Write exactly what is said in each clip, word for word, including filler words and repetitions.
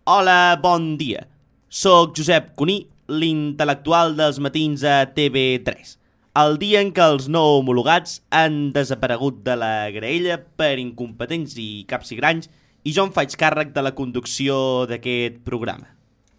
Hola, bon dia. Soc Josep Cuní, l'intel·lectual dels matins a T V tres. El dia en què els no homologats han desaparegut de la graella per incompetents i capsigranys i jo em faig càrrec de la conducció d'aquest programa.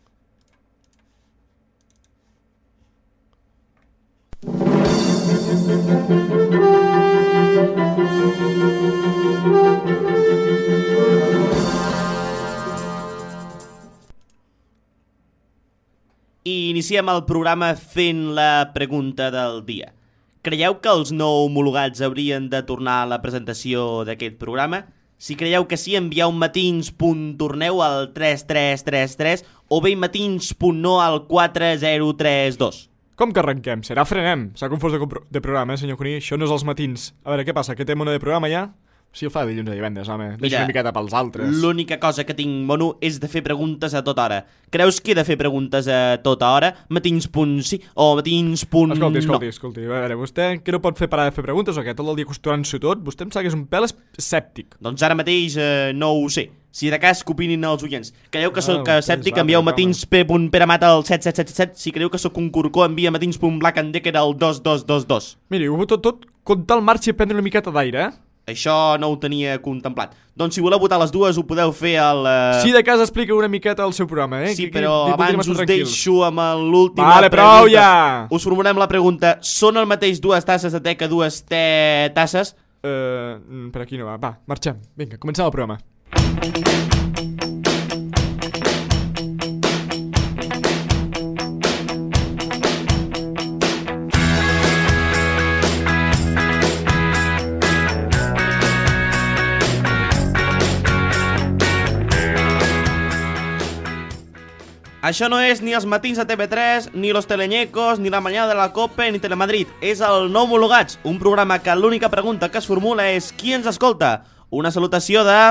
I iniciem el programa fent la pregunta del dia. Creieu que els no homologats haurien de tornar a la presentació d'aquest programa? Si creieu que sí, envieu matins.torneu al tres tres tres tres o bé matins.no al quatre zero tres dos. Com que arrenquem? Serà frenem. S'ha confós de, de programa, eh, senyor Cuní? Això no és els matins. A veure, què passa? Que té mono de programa ja? Si el fa dilluns a divendres, home. Deixa una miqueta pels altres. L'única cosa que tinc, mono, és de fer preguntes a tota hora. Creus que he de fer preguntes a tota hora? Matins.sí o matins.no? Escolti, escolti, escolti. A veure, vostè que no pot fer parar de fer preguntes o què? Tot el dia acostumant-s'ho tot? Vostè em sap que és un pèl escèptic. Doncs ara mateix eh, no ho sé. Si de cas que opinin els oients. Creieu que sóc oh, escèptic, envieu matins.peremat al set set set set. Si creieu que sóc un corcó, envia matins.blackandecker al dos dos dos dos. Miri, ho tot, tot, comptar el marxa i prendre una miqueta d'aire, eh? Això no ho tenia contemplat. Doncs si voleu votar les dues ho podeu fer al... Uh... Si de cas explica una miqueta el seu programa, eh? Sí, que, però que, abans us tranquils. Deixo amb l'última vale, pregunta. Vale, prou ja! Us formulem la pregunta. Són el mateix dues tasses de te que dues te tasses? Uh, per aquí no va. Va, marxem. Vinga, comencem el programa. Això no és ni els matins a T V tres, ni los teleñecos, ni la mañana de la Cope, ni Telemadrid. És el No Homologats, un programa que l'única pregunta que es formula és qui ens escolta? Una salutació de...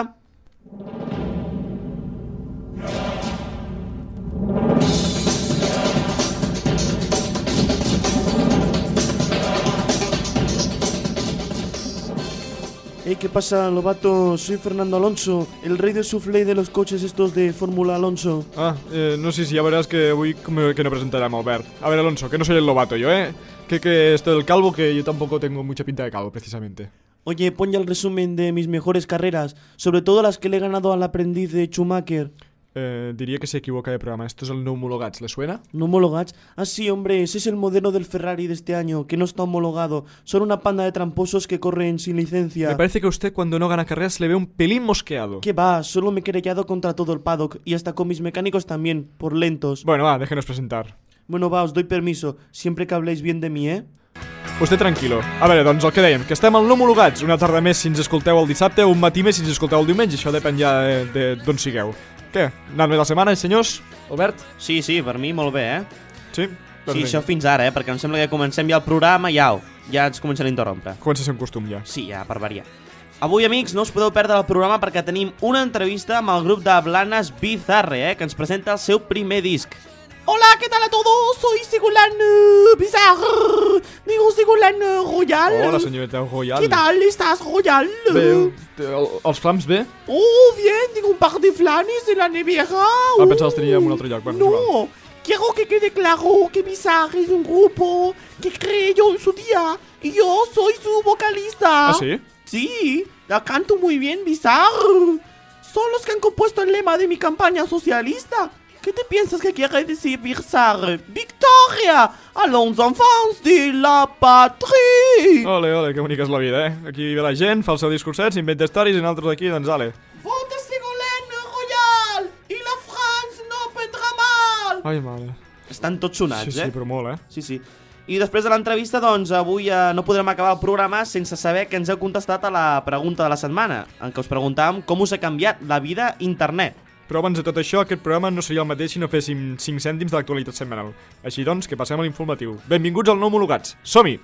Hey, ¿qué pasa, Lobato? Soy Fernando Alonso, el rey del soufflé de los coches estos de Fórmula Alonso. Ah, eh, no sé si ya verás que avui que no presentará a Albert. A ver, Alonso, que no soy el Lobato yo, ¿eh? Que, que esto del calvo, que yo tampoco tengo mucha pinta de calvo, precisamente. Oye, pon ya el resumen de mis mejores carreras, sobre todo las que le he ganado al aprendiz de Schumacher. Eh, diría que se equivoca de programa. Esto es el No Homologats, ¿le suena? ¿No Homologats? Ah, sí, hombre, ese es el modelo del Ferrari de este año, que no está homologado. Son una panda de tramposos que corren sin licencia. Me parece que a usted cuando no gana carreras le ve un pelín mosqueado. ¿Qué va? Solo me he querellado contra todo el paddock, y hasta con mis mecánicos también, por lentos. Bueno, va, déjenos presentar. Bueno, va, os doy permiso, siempre que habléis bien de mí, ¿eh? Usted tranquilo. A veure, doncs el que dèiem, que estem al No Homologats. Una tarda més si ens escolteu el dissabte, un matí més si ens escolteu el diumenge. Això depèn ja d'on sigueu. Què? Anant bé la setmana, senyors? Albert? Sí, sí, per mi molt bé, eh? Sí? Sí, això fins ara, eh? Perquè em sembla que comencem ja el programa i au, ja ens comencen a interrompre. Comença a ser un costum ja. Sí, ja, per variar. Avui, amics, no us podeu perdre el programa perquè tenim una entrevista amb el grup de Blanes Bizarre, eh? Que ens presenta el seu primer disc. Hola, ¿qué tal a todos? Soy Ségolène uh, Bizarre. Digo Ségolène Royal. Hola, señorita Royal. ¿Qué tal estás, Royal? Bé, els flams bé? Oh, bien, tengo un par de flanes en la nevera. Ah, pensava que tenia en un altre lloc. Bueno, no, igual. Quiero que quede claro que Bizarre es un grupo que creé yo en su día y yo soy su vocalista. ¿Ah, sí? Sí, la canto muy bien, Bizarre. Son los que han compuesto el lema de mi campaña socialista. ¿Qué te piensas que quiere decir Bizarre? ¡Victoria! A los enfants de la patrie! Ole, ole, que bonica és la vida, eh? Aquí ve la gent, fa el seu discurset, s'inventa històries i nosaltres aquí, doncs, ale. Vota Ségolène Royal! I la France no prendrà mal! Ai, mare. Estan tots sonats, sí, sí, eh? Sí, però molt, eh? Sí, sí. I després de l'entrevista, doncs, avui eh, no podrem acabar el programa sense saber que ens heu contestat a la pregunta de la setmana, en què us preguntàvem com us ha canviat la vida internet. Però abans de tot això, aquest programa no seria el mateix si no féssim cinc cèntims de l'actualitat setmanal. Així doncs, que passem a l'informatiu. Benvinguts al No Homologats. Som-hi!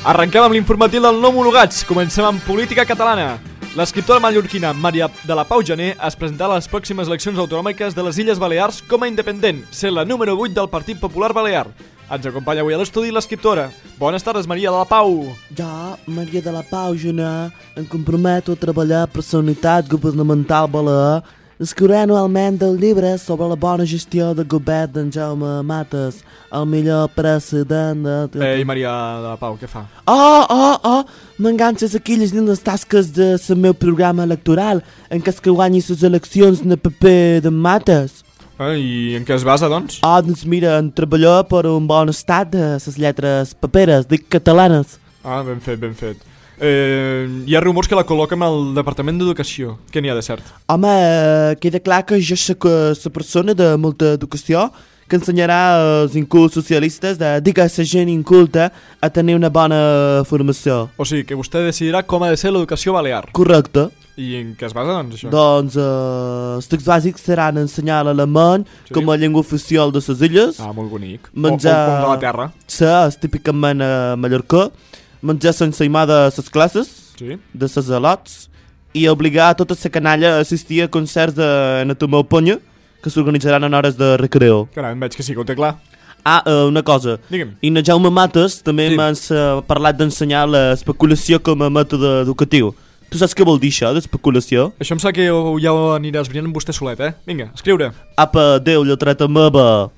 Arrenquem amb l'informatiu del No Homologats. Comencem amb política catalana. L'escriptora mallorquina Maria de la Pau Gené es presentarà a les pròximes eleccions autonòmiques de les Illes Balears com a independent, sent la número vuit del Partit Popular Balear. Ens acompanya avui a l'estudi l'escriptora. Bones tardes, Maria de la Pau. Jo, Maria de la Pau Gené, em comprometo a treballar per la unitat governamental balear. Escriuré anualment el llibre sobre la bona gestió del govern d'en Jaume Matas, el millor president de... Ei, Maria de la Pau, què fa? Oh, oh, oh, m'enganxes aquí llegint les tasques del meu programa electoral en què es que guanyi les eleccions en el paper de Matas. Eh, I en què es basa, doncs? Oh, doncs mira, en treballar per un bon estat de les lletres paperes, dic catalanes. Ah, ben fet, ben fet. Eh, hi ha rumors que la col·loquen al Departament d'Educació. Què n'hi ha de cert? Home, eh, queda clar que jo soc la persona de molta educació que ensenyarà als incults socialistes de dir a la gent inculta a tenir una bona formació. O sigui, que vostè decidirà com ha de ser l'educació balear. Correcte. I en què es basa, doncs, això? Doncs eh, els texts bàsics seran ensenyar l'alemany Sí. com a llengua oficial de les illes. Ah, molt bonic. Menjar- O, o, com de la terra. Sí, és típicament a Mallorca. Menjar sense imar de les classes, Sí. de les alots, i obligar a tota la canalla a assistir a concerts d'anatomia ponya que s'organitzaran en hores de recreo. Caram, veig que sí que ho té clar. Ah, uh, una cosa. Digue'm. I na Jaume Matas també Sí. m'has uh, parlat d'ensenyar l'especulació com a mètode educatiu. Tu saps què vol dir això, d'especulació? Això em sap que ho- ja ho anirà esbrinant amb vostè solet, eh? Vinga, escriure. Apa, adéu, lletreta meva.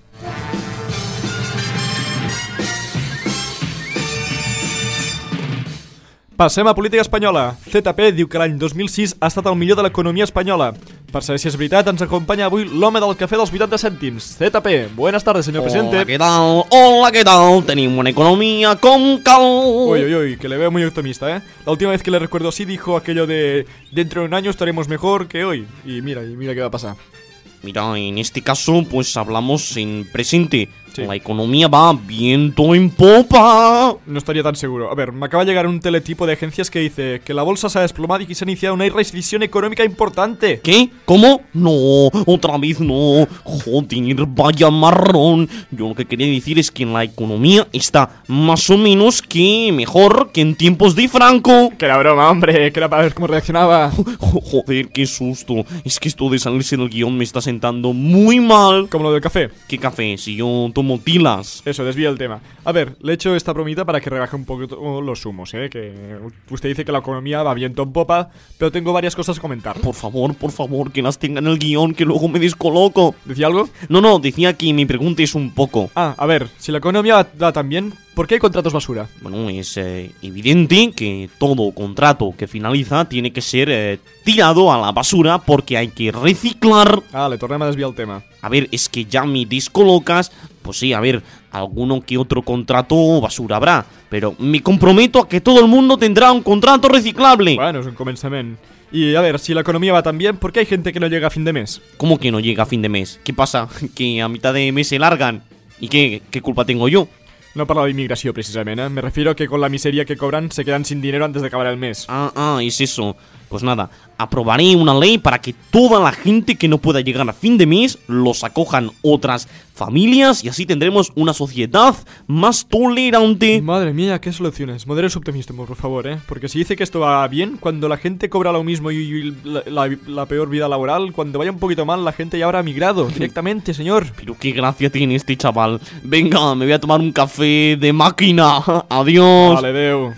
Passem a política espanyola. Z P diu que l'any dos mil sis ha estat el millor de l'economia espanyola. Per saber si és veritat, ens acompanya avui l'home del cafè dels vuitanta cèntims. Z P, buenas tardes, señor presidente. Hola, ¿qué tal? Hola, ¿qué tal? Tenemos una economía con cal... Uy, uy, uy, que le veo muy optimista, ¿eh? La última vez que le recuerdo así dijo aquello de dentro de un año estaremos mejor que hoy. Y mira, y mira qué va a pasar. Mira, en este caso, pues hablamos en presente. Sí. La economía va viento en popa. No estaría tan seguro. A ver, me acaba de llegar un teletipo de agencias que dice que la bolsa se ha desplomado y que se ha iniciado una recesión económica importante. ¿Qué? ¿Cómo? No, otra vez no. Joder, vaya marrón. Yo lo que quería decir es que la economía está más o menos que mejor que en tiempos de Franco. Que era broma, hombre, que era para ver cómo reaccionaba. Joder, qué susto. Es que esto de salirse del guión me está sentando muy mal. Como lo del café. ¿Qué café? Si yo tomo tilas. Eso, desvía el tema. A ver, le he hecho esta bromita para que rebaje un poco los humos, ¿eh? Que usted dice que la economía va viento en popa, pero tengo varias cosas a comentar. Por favor, por favor, que las tenga en el guión, que luego me descoloco. ¿Decía algo? No, no, decía que me preguntes un poco. Ah, a ver, si la economía va, va tan bien, ¿por qué hay contratos basura? Bueno, es eh, evidente que todo contrato que finaliza tiene que ser eh, tirado a la basura porque hay que reciclar. Ah, le tornem a desviar el tema. A ver, es que ya me descolocas. Pues sí, a ver, alguno que otro contrato basura habrá. Pero me comprometo a que todo el mundo tendrá un contrato reciclable. Bueno, es un començament. Y a ver, si la economía va tan bien, ¿por qué hay gente que no llega a fin de mes? ¿Cómo que no llega a fin de mes? ¿Qué pasa? ¿Que a mitad de mes se largan? ¿Y qué, qué culpa tengo yo? No parlo d'inmigració, precisament, eh? Me refiero a que con la miseria que cobran se quedan sin dinero antes de acabar el mes. Ah, ah, es eso. Pues nada, aprobaré una ley para que toda la gente que no pueda llegar a fin de mes los acojan otras familias y así tendremos una sociedad más tolerante. Madre mía, qué soluciones. Modere su optimismo, por favor, ¿eh? Porque si dice que esto va bien, cuando la gente cobra lo mismo y, y la, la- la peor vida laboral, cuando vaya un poquito mal, la gente ya habrá migrado directamente, señor. Pero qué gracia tiene este chaval. Venga, me voy a tomar un café de máquina. Adiós. Vale, adeu.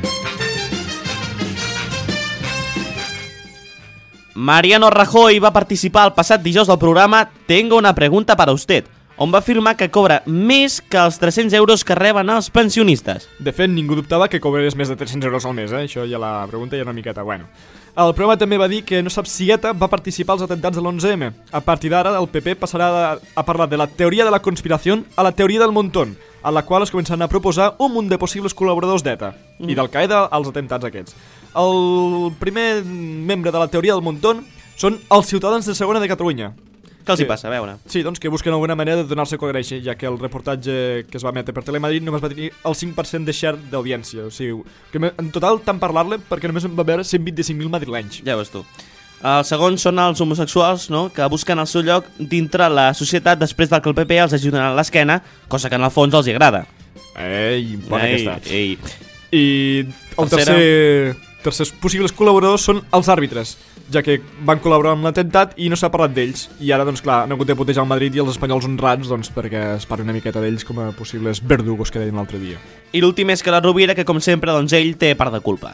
Mariano Rajoy va participar el passat dijous del programa Tengo una pregunta para usted, on va afirmar que cobra més que els tres-cents euros que reben els pensionistes. De fet, ningú dubtava que cobrés més de tres-cents euros al mes, eh? Això ja la pregunta ja una miqueta, bueno. El programa també va dir que no sap si ETA va participar als atemptats de l'onze eme. A partir d'ara, el P P passarà a, a parlar de la teoria de la conspiració a la teoria del montón, a la qual es començaran a proposar un munt de possibles col·laboradors d'ETA mm. i del Qaeda als atemptats aquests. El primer membre de la teoria del montón són els ciutadans de segona de Catalunya. Què els Sí. hi passa? A veure. Sí, doncs que busquen alguna manera de donar-se a conèixer, ja que el reportatge que es va emetre per Telemadrid només va tenir el cinc per cent de share d'audiència. O sigui, que en total tant parlar-le perquè només en va veure cent vint-i-cinc mil madrilenys. Ja veus tu. El segon són els homosexuals, no?, que busquen el seu lloc dintre la societat després del que el P P els ajuden a l'esquena, cosa que en el fons els hi agrada. Ei, bona ei, aquesta. ei. I el tercer, tercers possibles col·laboradors són els àrbitres, ja que van col·laborar amb l'atemptat i no s'ha parlat d'ells. I ara, doncs clar, han hagut de putejar el Madrid i els espanyols honrats, doncs, perquè es parli una miqueta d'ells com a possibles verdugos que deien l'altre dia. I l'últim és que la Rovira, que com sempre, doncs ell té part de culpa.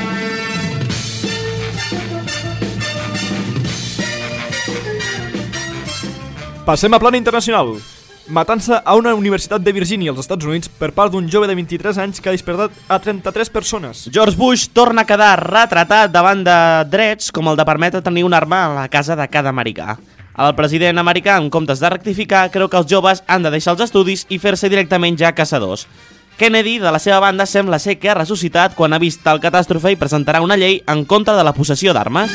Passem a plana internacional. Matança a una universitat de Virgínia, als Estats Units, per part d'un jove de vint-i-tres anys que ha disparat a trenta-tres persones. George Bush torna a quedar retratat davant de drets com el de permetre tenir una arma a la casa de cada americà. El president americà, en comptes de rectificar, creu que els joves han de deixar els estudis i fer-se directament ja caçadors. Kennedy, de la seva banda, sembla ser que ha ressuscitat quan ha vist el catàstrofe i presentarà una llei en contra de la possessió d'armes.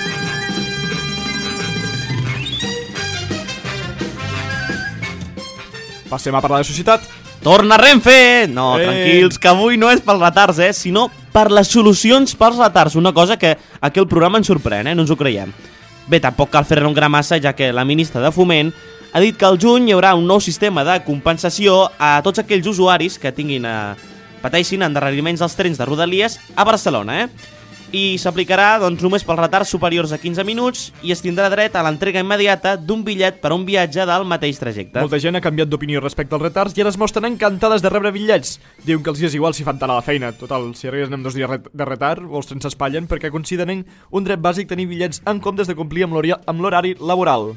Passem a parlar de societat. Torna Renfe! No, Ei. tranquils, que avui no és pels retards, eh, sinó per les solucions pels retards. Una cosa que aquí el programa ens sorprèn, eh, no ens ho creiem. Bé, tampoc cal fer-ne un gran massa, ja que la ministra de Foment ha dit que al juny hi haurà un nou sistema de compensació a tots aquells usuaris que tinguin a... pateixin endarreriments dels trens de Rodalies a Barcelona, eh? I s'aplicarà doncs, només pels retards superiors a quinze minuts i es tindrà dret a l'entrega immediata d'un bitllet per a un viatge del mateix trajecte. Molta gent ha canviat d'opinió respecte als retards i ara es mostren encantades de rebre bitllets. Diuen que els dies igual s'hi fan tant a la feina. Total, si arribes amb dos dies de retard, o els trens s'espatllen perquè consideren un dret bàsic tenir bitllets en comptes de complir amb l'horari laboral.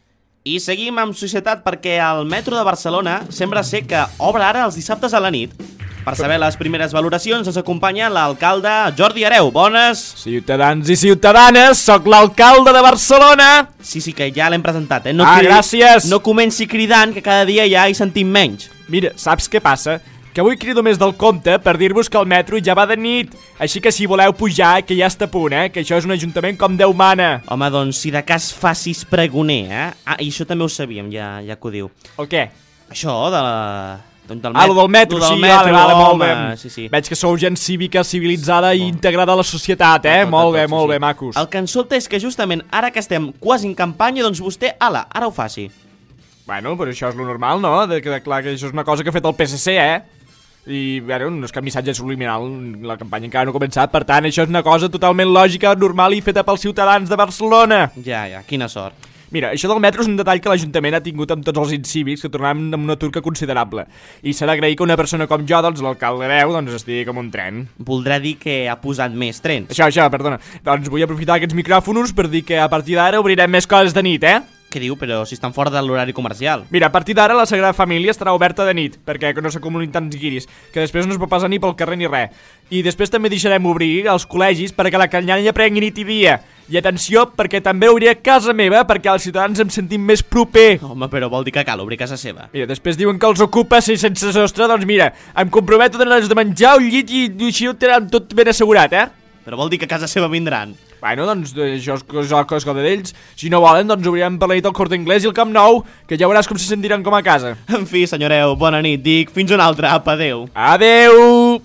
I seguim amb societat perquè el metro de Barcelona sembla ser que obre ara els dissabtes a la nit. Per saber les primeres valoracions ens acompanya l'alcalde Jordi Hereu. Bones! Ciutadans i ciutadanes, sóc l'alcalde de Barcelona! Sí, sí, que ja l'hem presentat, eh? No ah, cridi... gràcies! No comenci cridant, que cada dia ja hi sentim menys. Mira, saps què passa? Que avui crido més del compte per dir-vos que el metro ja va de nit. Així que si voleu pujar, que ja està a punt, eh? Que això és un ajuntament com Déu mana. Home, doncs, si de cas facis pregoner, eh? Ah, i això també ho sabíem, ja, ja que ho diu. El què? Això de la... Doncs del ah, el del metro, del sí, metro, vale, vale, molt home, bé. Sí, sí. Veig que sou gent cívica, civilitzada i integrada a la societat, eh? Tot, tot, molt tot, bé, sí, molt sí. bé, macos. El que ens sobta és que justament ara que estem quasi en campanya, doncs vostè, ala, ara ho faci. Bueno, però això és lo normal, no? De que, clar, que això és una cosa que ha fet el P S C, eh? I, bueno, no és cap missatge subliminal, la campanya encara no ha començat, per tant, això és una cosa totalment lògica, normal i feta pels ciutadans de Barcelona. Ja, ja, quina sort. Mira, això del metro és un detall que l'Ajuntament ha tingut amb tots els incívics que tornaven amb una turca considerable. I s'ha d'agrair que una persona com jo, doncs l'alcalde Hereu, doncs estigui com un tren. Voldrà dir que ha posat més trens. Això, això, perdona. Doncs vull aprofitar aquests micròfons per dir que a partir d'ara obrirem més coses de nit, eh? Què diu? Però si estan fora de l'horari comercial. Mira, a partir d'ara la Sagrada Família estarà oberta de nit, perquè no s'acumulin tants guiris, que després no es pot passar ni pel carrer ni res. I després també deixarem obrir els col·legis perquè la canyanya prengui nit i dia. I atenció, perquè també obriré casa meva perquè els ciutadans em sentim més proper. Home, però vol dir que cal obrir casa seva. Mira, després diuen que els ocupa si sense sostre, doncs mira, em comprometo a donar-los de menjar un llit i així ho tenen tot ben assegurat, eh? Però vol dir que a casa seva vindran. Bueno, doncs això és cosa, cosa d'ells. Si no volen, doncs obrirem per la nit el Corte Inglés i el Camp Nou, que ja veuràs com se sentiran com a casa. En fi, senyoreu, bona nit, dic. Fins una altra, apa, adeu. Adeu!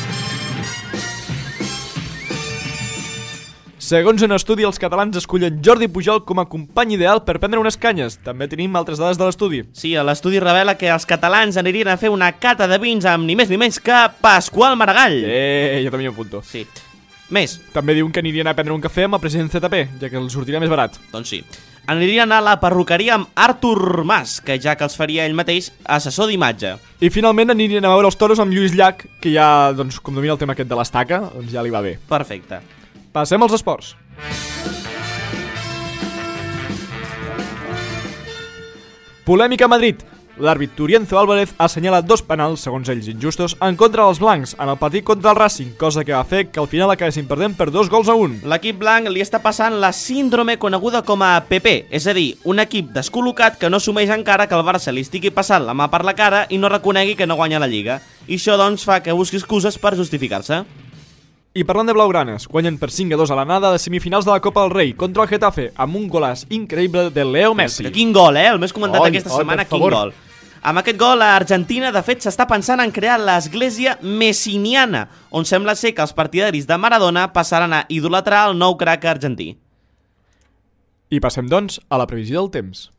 Segons un estudi, els catalans escollen Jordi Pujol com a company ideal per prendre unes canyes. També tenim altres dades de l'estudi. Sí, l'estudi revela que els catalans anirien a fer una cata de vins amb ni més ni menys que Pasqual Maragall. Eh, jo també hi apunto. Sí. Més. També diuen que anirien a prendre un cafè amb el president Z P, ja que els sortirà més barat. Doncs sí. Anirien a la perruqueria amb Artur Mas, que ja que els faria ell mateix assessor d'imatge. I finalment anirien a veure els toros amb Lluís Llach, que ja, doncs, com domina el tema aquest de l'estaca, doncs ja li va bé. Perfecte. Passem als esports. Polèmica a Madrid. L'àrbit Turienzo Álvarez ha assenyalat dos penals, segons ells injustos, en contra dels blancs en el partit contra el Racing, cosa que va fer que al final acabessin perdent per dos gols a un. L'equip blanc li està passant la síndrome coneguda com a P P, és a dir, un equip descol·locat que no assumeix encara que el Barça li estigui passant la mà per la cara i no reconegui que no guanya la Lliga. I això, doncs, fa que busqui excuses per justificar-se. I parlant de blaugranes, guanyen per cinc a dos a l'anada de semifinals de la Copa del Rei contra el Getafe, amb un golàs increïble de Leo Messi. Però quin gol, eh? El més comentat oi, aquesta oi, setmana, per quin favor. gol. Amb aquest gol, l'Argentina, de fet, s'està pensant en crear l'església messiniana, on sembla ser que els partidaris de Maradona passaran a idolatrar el nou crac argentí. I passem, doncs, a la previsió del temps.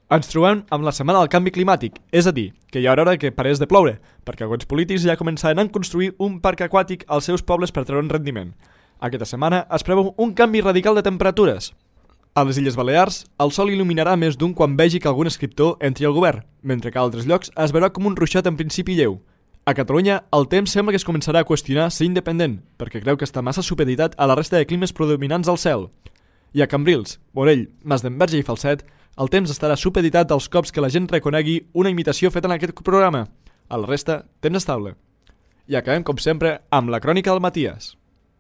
Ens trobem amb la setmana del canvi climàtic, és a dir, que hi haurà hora que parés de ploure, perquè alguns polítics ja començaran a construir un parc aquàtic als seus pobles per treure un rendiment. Aquesta setmana es preveu un canvi radical de temperatures. A les Illes Balears, el sol il·luminarà més d'un quan vegi que algun escriptor entri al govern, mentre que a altres llocs es veurà com un ruixat en principi lleu. A Catalunya, el temps sembla que es començarà a qüestionar ser independent, perquè creu que està massa supeditat a la resta de climes predominants al cel. I a Cambrils, Morell, Masdenverge i Falset, el temps estarà supeditat als cops que la gent reconegui una imitació feta en aquest programa. A la resta, temps estable. I acabem, com sempre, amb la crònica del Matías.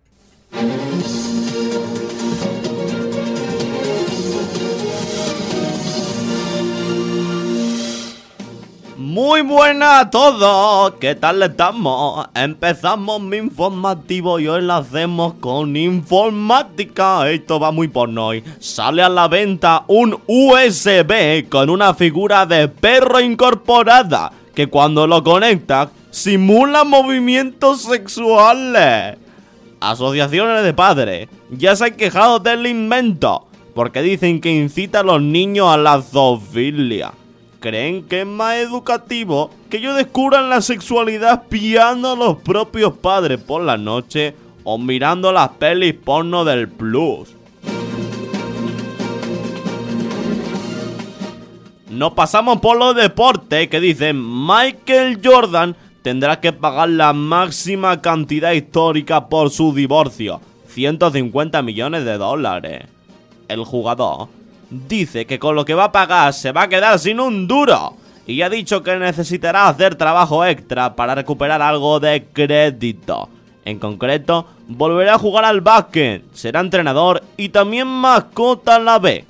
Muy buena a todos, ¿qué tal estamos? Empezamos mi informativo y hoy lo hacemos con informática. Esto va muy porno hoy. Sale a la venta un U S B con una figura de perro incorporada que cuando lo conectas simula movimientos sexuales. Asociaciones de padres ya se han quejado del invento porque dicen que incita a los niños a la zoofilia. Creen que es más educativo que ellos descubran la sexualidad espiando a los propios padres por la noche o mirando las pelis porno del Plus. Nos pasamos por los deportes que dicen Michael Jordan tendrá que pagar la máxima cantidad histórica por su divorcio, ciento cincuenta millones de dólares. El jugador dice que con lo que va a pagar se va a quedar sin un duro y ha dicho que necesitará hacer trabajo extra para recuperar algo de crédito. En concreto, volverá a jugar al básquet, será entrenador y también mascota a la vez.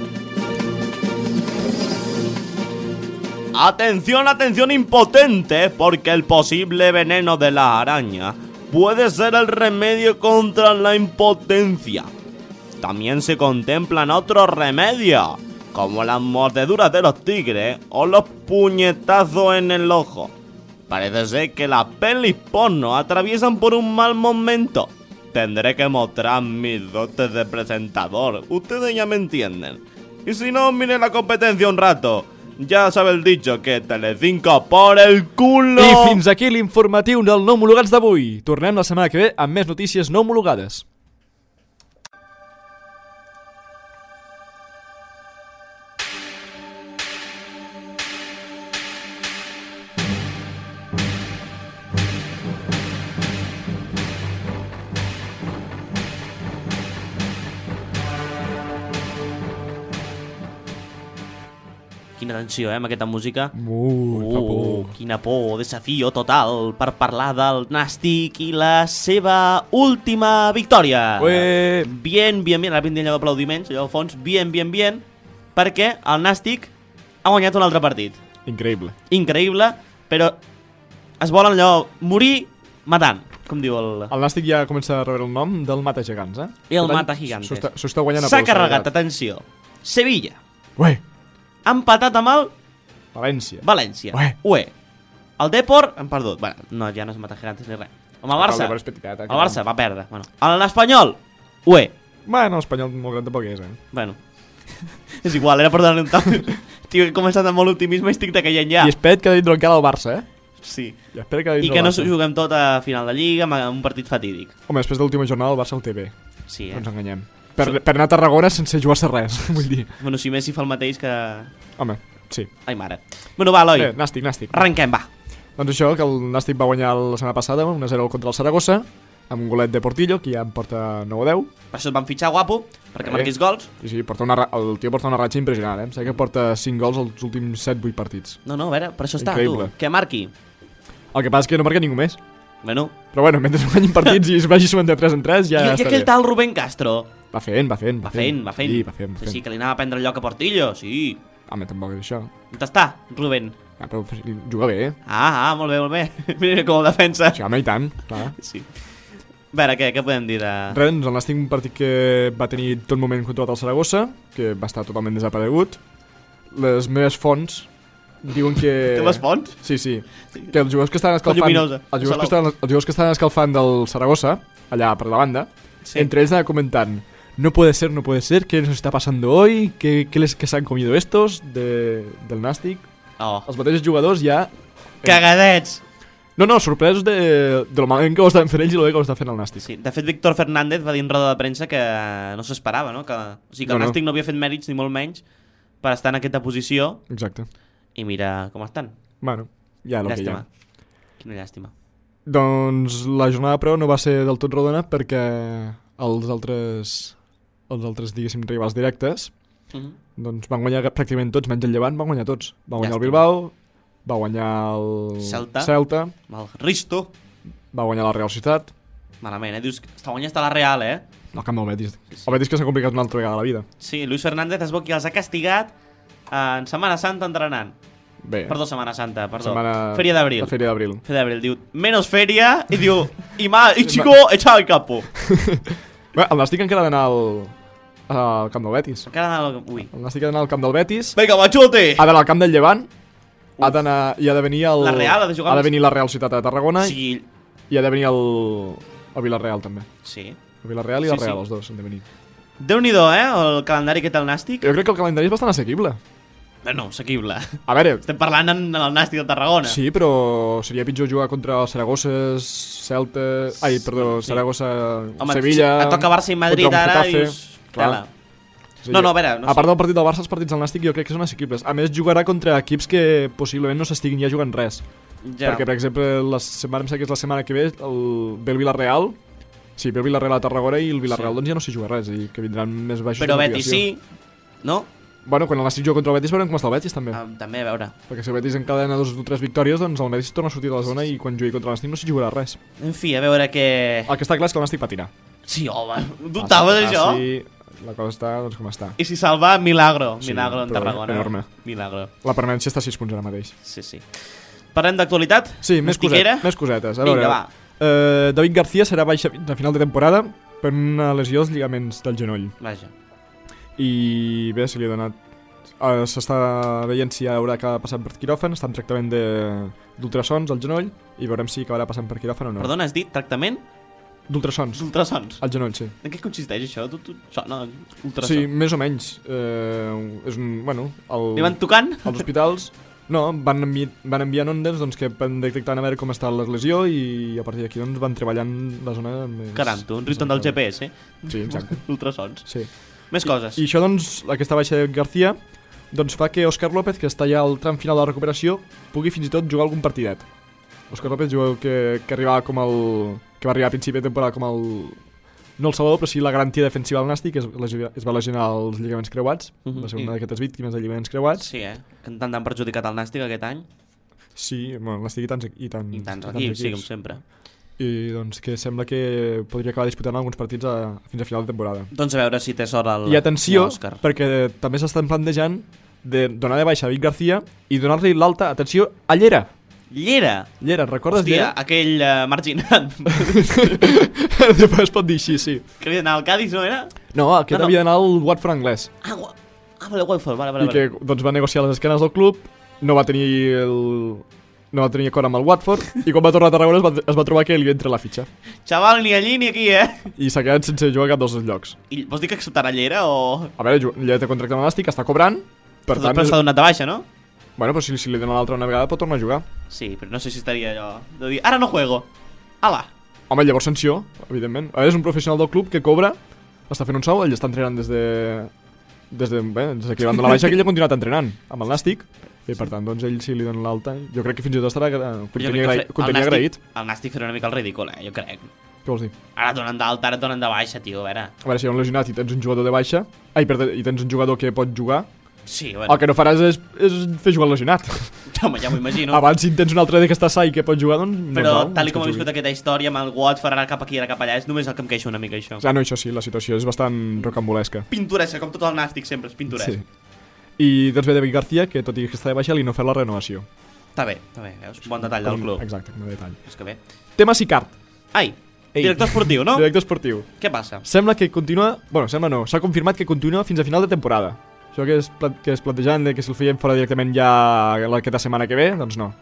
Atención, atención impotente, porque el posible veneno de la araña puede ser el remedio contra la impotencia. También se contemplan otros remedios, como las mordeduras de los tigres o los puñetazos en el ojo. Parece ser que las pelis porno atraviesan por un mal momento. Tendré que mostrar mis dotes de presentador, ustedes ya me entienden. Y si no, miren la competencia un rato. Ja sabe el dicho que Telecinco por el culo. I fins aquí l'informatiu del No Homologats d'avui. Tornem la setmana que ve amb més notícies no homologades. Quina tensió, eh, amb aquesta música. Ui, fa por. Uh, quina por, desafío total per parlar del Nàstic i la seva última victòria. Ué. Bien, bien, bien, ara vindrien allò d'aplaudiments, allò al fons, bien, bien, bien, perquè el Nàstic ha guanyat un altre partit. Increïble. Increïble, però es volen allò morir matant, com diu el... El Nàstic ja comença a rebre el nom del Mata Gegants, eh? I el Per tant, Mata Gigantes. S'ho està, s'ho està guanyant a S'ha pols, carregat, eh? atenció, Sevilla. Ué, Ha empatat amb el València. València. Ué. Ué. El Depor hem perdut. Bueno, no, ja no és Mata Gigantes ni res. Amb el Barça. El Depor és petitet, eh, El Barça va perdre. Bueno. L'Espanyol. Ué. Bueno, l'Espanyol molt gran tampoc és, eh? Bueno. És igual, era per donar-li un toc. Tio, he començat amb molt optimisme i estic decaient ja. I espera't que dintre encara el Barça, eh? Sí. I espera que I que no juguem tot a final de Lliga amb un partit fatídic. Home, després de l'última jornada el Barça ho té bé. Sí, eh? No ens enganyem. Per, per anar a Tarragona sense jugar-se res, vull dir. Bueno, si Messi fa el mateix que... Home, sí. Ai, mare. Bueno, va, Eloi. Bé, Nàstic, Nàstic. Arrenquem, va. Doncs això, que el Nàstic va guanyar la setmana passada un a zero contra el Saragossa, amb un golet de Portillo, que ja en porta nou a deu. Per això et van fitxar, guapo, perquè Eh. marquis gols. Sí, sí, porta una, ra- el tio porta una ratxa impressionant, eh? Sé que porta cinc gols als últims set vuit partits. No, no, a veure, per això està, Increïble. tu. Que marqui. El que passa és que no marca ningú més. Bueno. Però bueno, mentre guanyin partits i es vagi sumant de tres en tres, ja I, i està aquell bé. tal Rubén Castro? Va fent, va fent. Va fent, va fent. Sí, va fent, va fent. Sí, que li anava a prendre el lloc a Portillo, sí. Home, tampoc és això. On està, Rubén? Ah, però juga bé, eh? Ah, ah, molt bé, molt bé. Mira com el defensa. Sí, home, i tant, clar. Sí. A veure, què, què podem dir de... Res, doncs el Nàstic un partit que va tenir tot moment controlat al Saragossa, que va estar totalment desaparegut. Les meves fonts diuen que... Té les fonts? Sí, sí. Que els jugadors que estaven escalfant... Lluminosa. Els jugadors, que estaven, els jugadors que estaven escalfant del Saragossa, allà per la banda, Sí. entre ells anaven comentant: no puede ser, no puede ser, ¿qué nos está pasando hoy? ¿Qué, qué les que s'han comido estos de, del Nàstic? Oh. Els mateixos jugadors ja... Cagadets! No, no, sorpresos de, de lo malament que ho estaven fent ells i lo bé que ho està fent el Nàstic. Sí, de fet, Víctor Fernández va dir en roda de premsa que no s'esperava, no? Que, o sigui, que el No, no. Nàstic no havia fet mèrits, ni molt menys, per estar en aquesta posició, Exacte. i mira com estan. Bueno, ja el que hi ha. Llàstima. Quina llàstima. Doncs la jornada, però, no va ser del tot rodona perquè els altres, els altres diguéssim, rivals directes Mhm. doncs van guanyar pràcticament tots, menys el Llevant, van guanyar tots. Va guanyar el Llàstima. Bilbao, va guanyar el Celta. Celta, Mal. Risto. va guanyar la Real Societat, Malament, eh? Dius que està guanyant està la Real, eh? el camp del Betis. El Betis que s'ha complicat una altra vegada la vida. Sí, Luis Fernández es veu que els ha castigat en Setmana Santa entrenant. Bé, Perdó, Setmana Santa, perdó. setmana- Fèria d'Abril. La Fèria d'Abril. Fèria d'Abril. Diu, menos feria, i diu, i, ma, i chico, echao el capo. Bé, el Nàstic encara ha d'anar al, al camp del Betis. Encara anava... Ui. El Nàstic ha d'anar al camp del Betis, Vinga, machote! ha d'anar al camp del Llevant, ha d'anar, i ha de venir el... La Real ha de jugar ha de amb- venir la Real Ciutat de Tarragona Sí, i ha de venir el, el Villarreal també. sí. El Villarreal i Sí, el Real, sí. els dos han de venir. Déu-n'hi-do, eh, el calendari que té el Nàstic. Jo crec que el calendari és bastant assequible. Bueno, assequible. A veure, Estem parlant en, en el Nàstic de Tarragona. sí, però seria pitjor jugar contra el Saragossa, Celta... Ai, perdó, Sí. Saragossa, Home, Sevilla... et toca Barça i Madrid contra un ara i Getafe. dius... Clar. Tela. Sí, No, no, a veure, no a part sé. del partit del Barça, els partits del Nàstic jo crec que són assequibles. A més, jugarà contra equips que possiblement no s'estiguin ja jugant res. Ja. Perquè, per exemple, la setmana, em sembla que és la setmana que ve, el, ve el Villarreal... Sí, ve el Villarreal a Tarragona i el Villarreal Sí. doncs ja no s'hi juga res i que vindran més baixos Però de Betis motivació. sí, no? Bueno, quan el Nàstic juga contra el Betis veurem com està el Betis també. Ah, també, a veure. Perquè si el Betis encadena dos o tres victòries, doncs el Betis torna a sortir de la zona i quan jugui contra el Nàstic no s'hi jugarà res. En fi, a veure què... El que està clar és que el Nàstic patirà. Sí, home, dubtaves Ah, això? Sí, la cosa està doncs com està. I si salva, milagro. Sí, Milagro en però Tarragona. enorme. Milagro. La permanència està a sis punts ara mateix. Sí, sí. Parlem d'actualitat? Sí, més, coset, Nastiquera? més cosetes. A Vinga, veure, va. eh, David García serà baixa a final de temporada per una lesió als lligaments del genoll. Vaja. I bé, se li ha donat... Uh, S'està veient si haurà acabat passant per quiròfan, està en tractament de- d'ultrasons al genoll i veurem si acabarà passant per quiròfan o no. Perdona, has dit tractament D'ultrasons, d'ultrasons. al genoll, sí. En què consisteix això? Tu, tu, sona ultrasons. Sí, més o menys. Eh, és un... Bueno, el, Li van tocant? als hospitals... No, van, envi van enviant ondes doncs, que van detectant a veure com està la lesió i a partir d'aquí doncs, van treballant la zona més... Caram, tu, un riton del G P S, eh? Sí, exacte. Ultrasons. Sí. Més coses. I això, doncs, aquesta baixa de García doncs fa que Òscar López, que està ja al tram final de la recuperació, pugui fins i tot jugar algun partidet. Òscar López, jugador que, que arribava com el... que va arribar a principi de temporada com el... no el salvador, però sí la garantia defensiva del Nàstic, es, es va lesionar els lligaments creuats, Mhm. va ser I- una d'aquestes víctimes de lligaments creuats. Sí, eh? Que tant t'han perjudicat el Nàstic aquest any. Sí, bueno, Nàstic i tants, i tants, I tants equips, sí, com sempre. I doncs que sembla que podria acabar disputant alguns partits a, fins a final de temporada. Doncs a veure si té sort el... I atenció, l'Òscar. perquè també s'estan plantejant de donar de baixa a David García i donar-li l'alta, atenció, a Llera. Llera! Llera, recordes Hòstia, Llera? aquell uh, marginat Després es pot dir així, sí. que havia d'anar al Cádiz, no era? No, aquest No, no. havia d'anar al Watford anglès. Ah, gua... ah vale, Watford, vale, vale. I que doncs, va negociar les esquenes del club, no va tenir el... no va tenir acord amb el Watford i quan va tornar a Tarragona es va, es va trobar que li entra la fitxa. Xaval, ni allí ni aquí, eh? I s'ha quedat sense jugar a cap dels dos llocs. I vols dir que acceptarà Llera o... A veure, ju- ja té contracte amb l'Nàstic, està cobrant, per Però tant... s'ha donat de baixa, no? Bueno, però si, si li donen l'altra una vegada pot tornar a jugar. Sí, però no sé si estaria allò de dir, ara no juego. Ala. Home, llavors sanció, evidentment. A veure, és un professional del club que cobra, està fent un sou, ell està entrenant des de... des de... bé, des de que li van donar la baixa que ell ha continuat entrenant amb el Nàstic. I per tant, doncs ell si li donen l'alta, jo crec que fins i tot estarà eh, Però jo contenir, crec que agraït, fre- contenir el agraït. Nàstic, el Nàstic farà una mica el ridícul, eh? Jo crec. Què vols dir? Ara et donen d'alta, ara et donen de baixa, tio, a veure. A veure, si hi ha un lesionat i tens un jugador de baixa, ai, perdó, i tens un jugador que pot jugar, Sí, el bueno. que no faràs és, és fer jugar el lesionat. Home, ja m'ho imagino. Abans, si en tens un altre que està sa i que pot jugar, doncs... Però doncs, tal doncs com que he viscut jugui. aquesta història amb el Watford, ara cap aquí, ara cap allà, és només el que em queixa una mica, això. Ah, no, això sí, la situació és bastant rocambolesca. Pintoresca, com tot el Nàstic sempre és pintoresc. Sí. I doncs ve David García, que tot i que està de baixa, li no fa la renovació. Està bé, està bé, veus? Un bon detall del Com- club. Exacte, com a detall. És que bé. Tema Sicart. Ai, Ei. director esportiu, no? Director esportiu. Què passa? Sembla que continua... Bueno, sembla no. S'ha confirmat que continua fins a final de temporada. Això que es, pla- que es plantejaven de que si el feien fora directament ja aquesta setmana que ve, doncs no.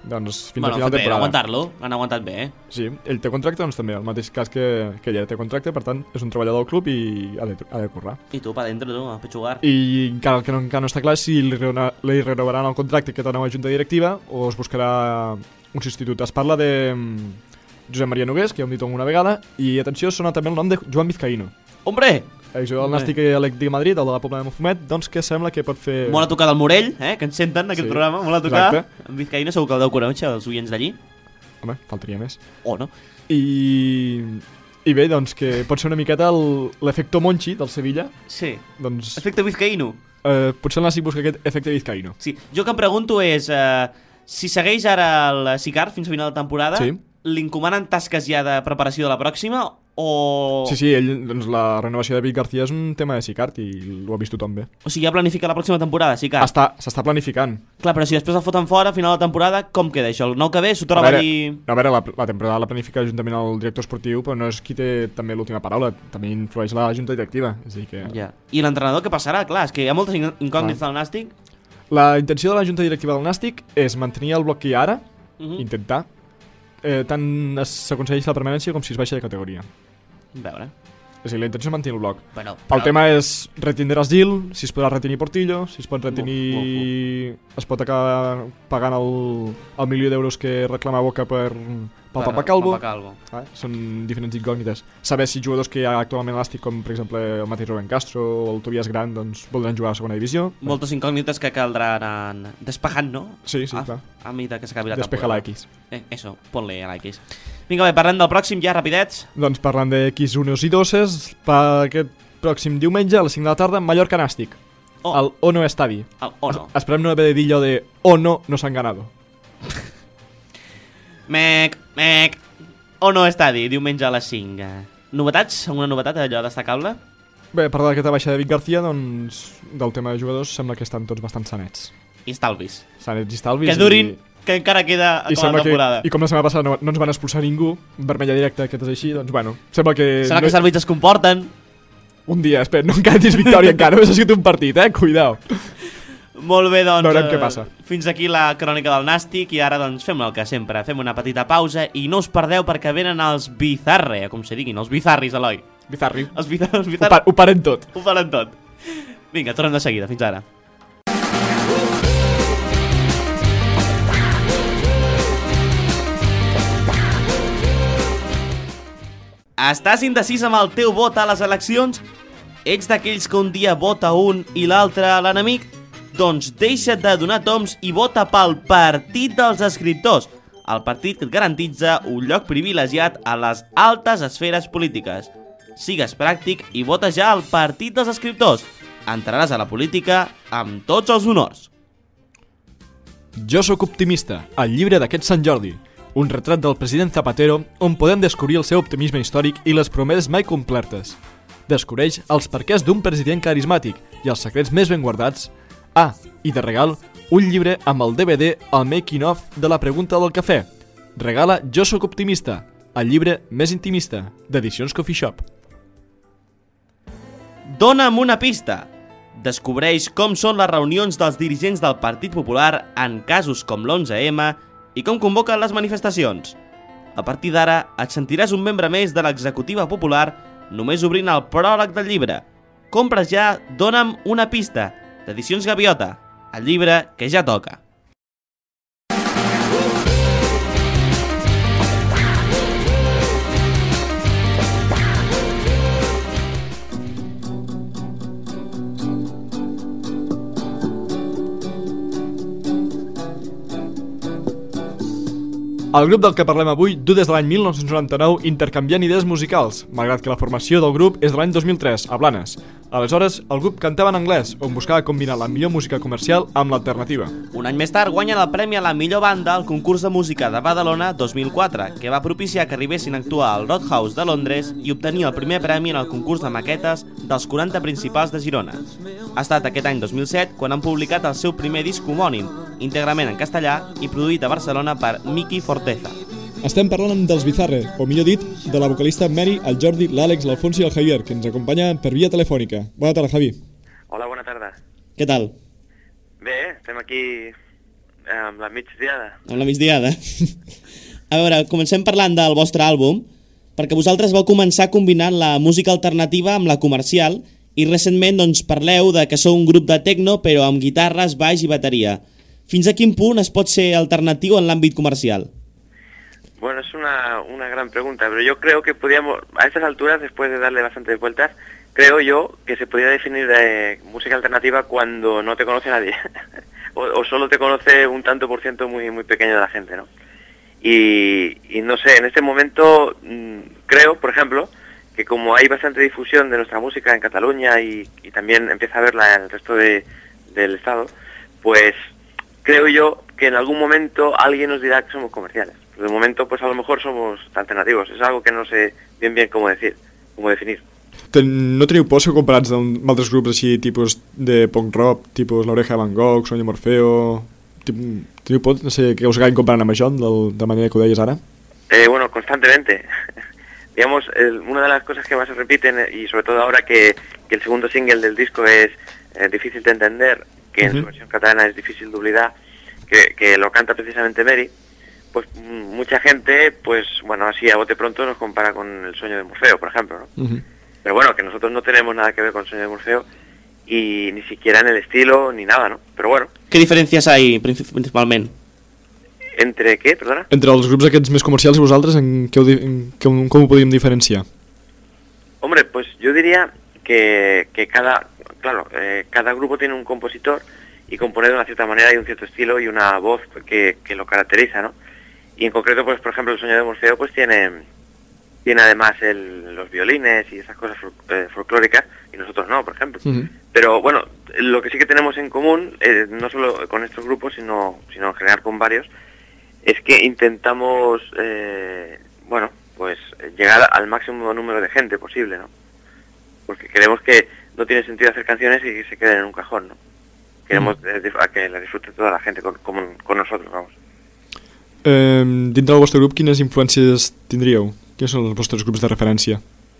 doncs, fins bueno, a final de temporada. aguantar-lo, han aguantat bé, eh? Sí, ell té contracte, doncs també, el mateix cas que, que ella té contracte, per tant, és un treballador del club i ha de, ha de currar. I tu, pa dentro, tu, a petxugar. I encara el que no, encara no està clar si li, reuna, li renovaran el contracte aquesta nova junta directiva o es buscarà un substitut. Es parla de Josep Maria Nogués, que ja ho hem dit alguna vegada, i atenció, sona també el nom de Joan Vizcaíno. Hombre! Exjugador del Nàstic Elec de Madrid, el de la Pobla de Montfumet, doncs que sembla que pot fer... Molt a tocar del Morell, eh, que ens senten aquest Sí, programa, molt a tocar. exacte. En Vizcaíno segur que el deu conèixer, els oients d'allí. Home, faltaria més. O no. I... I bé, doncs que pot ser una miqueta el- l'efecte Monchi del Sevilla. Sí. Doncs Efecte Vizcaíno. eh, potser el Nàstic busca aquest efecte Vizcaíno. Sí. Jo que em pregunto és, eh, si segueix ara el Sicar fins a final de temporada, Sí. li encomanen tasques ja de preparació de la pròxima o... Sí, sí, ell, doncs la renovació de David García és un tema de Sicart i ho ha vist tothom bé. O sigui, ja planifica la pròxima temporada, Sicar. Està, s'està planificant. Clar, però si després el foten fora a final de temporada, com queda això? El nou que ve s'ho torna a veure, dir... a veure la, la temporada la planifica juntament al director esportiu, però no és qui té també l'última paraula, també influeix la junta directiva. És a dir que... Ja. I l'entrenador què passarà? Clar, és que hi ha moltes in- incògnites Clar. al Nàstic. La intenció de la junta directiva del Nàstic és mantenir el bloc que hi ha ara, Uh -huh. intentar, eh, tant s'aconsegueix la permanència com si es baixa de categoria. A veure. És a dir, la intenció és mantenir el bloc. Bueno, El tema és retindre Asdil, si es podrà retenir Portillo, si es pot Uf, retenir... Es pot acabar pagant el, el milió d'euros que reclama Boca per, pel Papa Calvo. Papa Calvo. Ah, són diferents incògnites. Saber si jugadors que hi ha actualment a l'Àstic, com per exemple el mateix Rubén Castro o el Tobias Gran, doncs voldran jugar a segona divisió. Moltes incògnites que caldrà anar despejant, no? Sí, sí, a, clar. A mesura que s'acabi la Despeja la temporada. X. Eh, eso, ponle a la X. Vinga, bé, parlem del pròxim ja, rapidets. Doncs parlant de X unos i doses, per aquest pròxim diumenge a les cinc de la tarda, Mallorca Nàstic, Oh, al Ono Estadi. el, o no. Es- Esperem no haver de dir allò de o no, no s'han ganado. Mec, mec. O no estadi, diumenge a les cinc. Eh, Novetats? Alguna novetat allò destacable? Bé, parlar d'aquesta baixa de David García, doncs del tema de jugadors sembla que estan tots bastant sanets. I estalvis. Sanets i estalvis. Que durin, que encara queda a I, i, la sembla que, temporada. I com la setmana passada no, no ens van expulsar ningú, vermella directa, que és així, doncs bueno, sembla que... Sembla no- que els àrbits es comporten. Un dia, espera, no encantis victòria encara, només ha sigut un partit, eh? Cuidao. Molt bé, doncs, Veurem eh, què passa. fins aquí la crònica del Nàstic i ara doncs fem el que sempre, fem una petita pausa i no us perdeu perquè venen els Bizarre, com se diguin, els Bizarris, Eloi. Bizarri. Els Bizarre, els Ho, Bizarre, pa ho paren tot. ho faran tot. Vinga, tornem de seguida, fins ara. Estàs indecis amb el teu vot a les eleccions? Ets d'aquells que un dia vota un i l'altre a l'enemic? Doncs deixa't de donar toms i vota pel Partit dels Escriptors, el partit que et garantitza un lloc privilegiat a les altes esferes polítiques. Sigues pràctic i vota ja al Partit dels Escriptors. Entraràs a la política amb tots els honors. Jo sóc optimista, el llibre d'aquest Sant Jordi. Un retrat del president Zapatero on podem descobrir el seu optimisme històric i les promeses mai complertes. Descobreix els perquès d'un president carismàtic i els secrets més ben guardats. Ah, i de regal, un llibre amb el D V D al making of de la pregunta del cafè. Regala Jo sóc optimista, el llibre més intimista, d'Edicions Coffee Shop. Dóna'm una pista. Descobreix com són les reunions dels dirigents del Partit Popular en casos com l'onze eme i com convoquen les manifestacions. A partir d'ara et sentiràs un membre més de l'executiva popular només obrint el pròleg del llibre. Compres ja Dóna'm una pista, d'Edicions Gaviota, el llibre que ja toca. El grup del que parlem avui du des de l'any mil nou-cents noranta-nou intercanviant idees musicals, malgrat que la formació del grup és de l'any dos mil tres, a Blanes. Aleshores, el grup cantava en anglès, on buscava combinar la millor música comercial amb l'alternativa. Un any més tard guanyen el premi a la millor banda al concurs de música de Badalona dos mil quatre, que va propiciar que arribessin a actuar al Roadhouse de Londres i obtenir el primer premi en el concurs de maquetes dels quaranta principals de Girona. Ha estat aquest any dos mil set quan han publicat el seu primer disc homònim, íntegrament en castellà i produït a Barcelona per Miki Forteza. Estem parlant dels Bizarre, o millor dit, de la vocalista Mary, el Jordi, l'Àlex, l'Alfons i el Javier, que ens acompanyen per via telefònica. Bona tarda, Javi. Hola, bona tarda. Què tal? Bé, estem aquí amb la migdiada. Amb la migdiada. A veure, comencem parlant del vostre àlbum, perquè vosaltres vau començar combinant la música alternativa amb la comercial i recentment doncs, parleu de que sou un grup de techno però amb guitarres, baix i bateria. Fins a quin punt es pot ser alternatiu en l'àmbit comercial? Bueno, es una, una gran pregunta, pero yo creo que podríamos, a estas alturas, después de darle bastantes vueltas, creo yo que se podría definir de música alternativa cuando no te conoce nadie, o, o solo te conoce un tanto por ciento muy muy pequeño de la gente, ¿no? Y, y no sé, en este momento mmm, creo, por ejemplo, que como hay bastante difusión de nuestra música en Cataluña y, y también empieza a verla en el resto de, del Estado, pues creo yo que en algún momento alguien nos dirá que somos comerciales. De momento, pues a lo mejor somos alternativos. Es algo que no sé bien bien cómo decir, cómo definir. Ten, no teniu por si comparats amb altres grups així, tipus de punk rock, tipus l'Oreja de Van Gogh, Sueño Morfeo... Tip, teniu por, no sé, que us acabin comparant amb això, del, de manera que ho deies ara? Eh, bueno, constantemente. Digamos, el, una de las cosas que más se repiten, y sobre todo ahora que, que el segundo single del disco es eh, difícil de entender, que en uh-huh. su versión catalana es difícil de olvidar, que, que lo canta precisamente Mary, pues mucha gente, pues bueno, así a bote pronto nos compara con El Sueño de Morfeo, por ejemplo, ¿no? Uh-huh. Pero bueno, que nosotros no tenemos nada que ver con El Sueño de Morfeo y ni siquiera en el estilo ni nada, ¿no? Pero bueno. ¿Qué diferencias hay principalmente? ¿Entre qué, perdona? Entre els grups aquests més comercials i vosaltres, en què ho, en, com, com ho podríem diferenciar? Hombre, pues yo diría que, que cada, claro, eh, cada grupo tiene un compositor y compone de una cierta manera y un cierto estilo y una voz que, que lo caracteriza, ¿no? Y en concreto, pues por ejemplo, El Sueño de Morfeo pues tiene tiene además el, los violines y esas cosas eh, folclóricas, y nosotros no, por ejemplo. Uh-huh. Pero bueno, lo que sí que tenemos en común, eh, no solo con estos grupos, sino, sino en general con varios, es que intentamos, eh, bueno, pues llegar al máximo número de gente posible, ¿no? Porque creemos que no tiene sentido hacer canciones y que se queden en un cajón, ¿no? Queremos uh-huh. eh, a que la disfrute toda la gente con, con, con nosotros, vamos. Eh, dintre del vostre grup, quines influències tindríeu? Quins són els vostres grups de referència?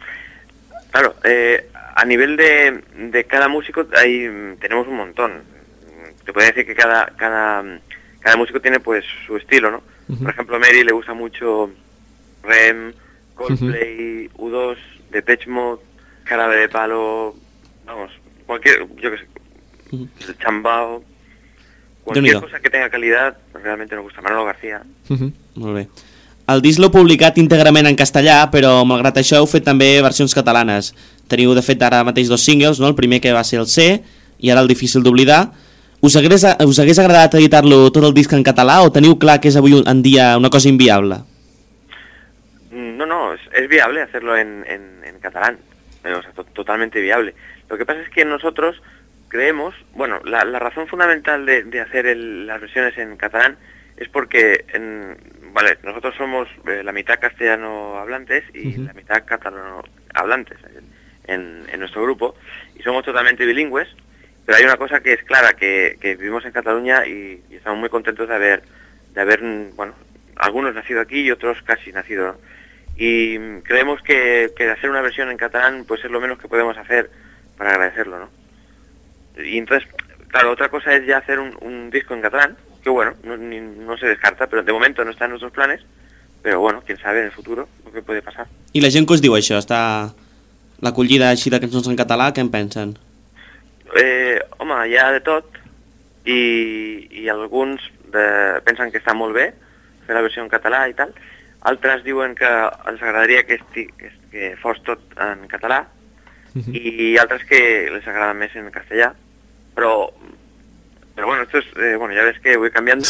Claro, eh, a nivel de, de cada músico ahí tenemos un montón. Te puedo decir que cada, cada, cada músico tiene pues su estilo, ¿no? Uh-huh. Por ejemplo, a Mary le gusta mucho R E M, Coldplay, uh-huh. U dos, Depeche Mode, Jarabe de Palo, vamos, cualquier, yo qué sé, uh-huh. el Chambao, cualquier cosa que tenga calidad, realmente nos gusta. Manolo García. Uh-huh. Molt bé. El disc l'heu publicat íntegrament en castellà, però malgrat això heu fet també versions catalanes. Teniu de fet ara mateix dos singles, no? El primer que va ser el C i ara el Difícil d'oblidar. Us hagués, us hagués agradat editar-lo tot el disc en català o teniu clar que és avui en dia una cosa inviable? No, no, es, es viable hacerlo en, en, en catalán, o sea, to totalmente viable. Lo que pasa es que nosotros creemos, bueno, la, la razón fundamental de, de hacer el, las versiones en catalán es porque, en, vale, nosotros somos eh, la mitad castellano hablantes y uh-huh. la mitad catalano hablantes en, en nuestro grupo, y somos totalmente bilingües, pero hay una cosa que es clara, que, que vivimos en Cataluña y, y estamos muy contentos de haber, de haber, bueno, algunos nacido aquí y otros casi nacido, ¿no? Y creemos que, que hacer una versión en catalán pues es lo menos que podemos hacer para agradecerlo, ¿no? Y entonces, claro, otra cosa es ya hacer un, un disco en catalán, que bueno, no, ni, no se descarta, pero de momento no está en nuestros planes, pero bueno, quién sabe en el futuro lo que puede pasar. I la gent que us diu això? Està l'acollida així de cançons en català, què en pensen? Eh, home, hi ha de tot, i, i alguns de, pensen que està molt bé fer la versió en català i tal, altres diuen que els agradaria que, esti, que, que fos tot en català, uh-huh. i altres que les agrada més en castellà, però Pero bueno, esto es, eh, bueno, ya ves que voy cambiando.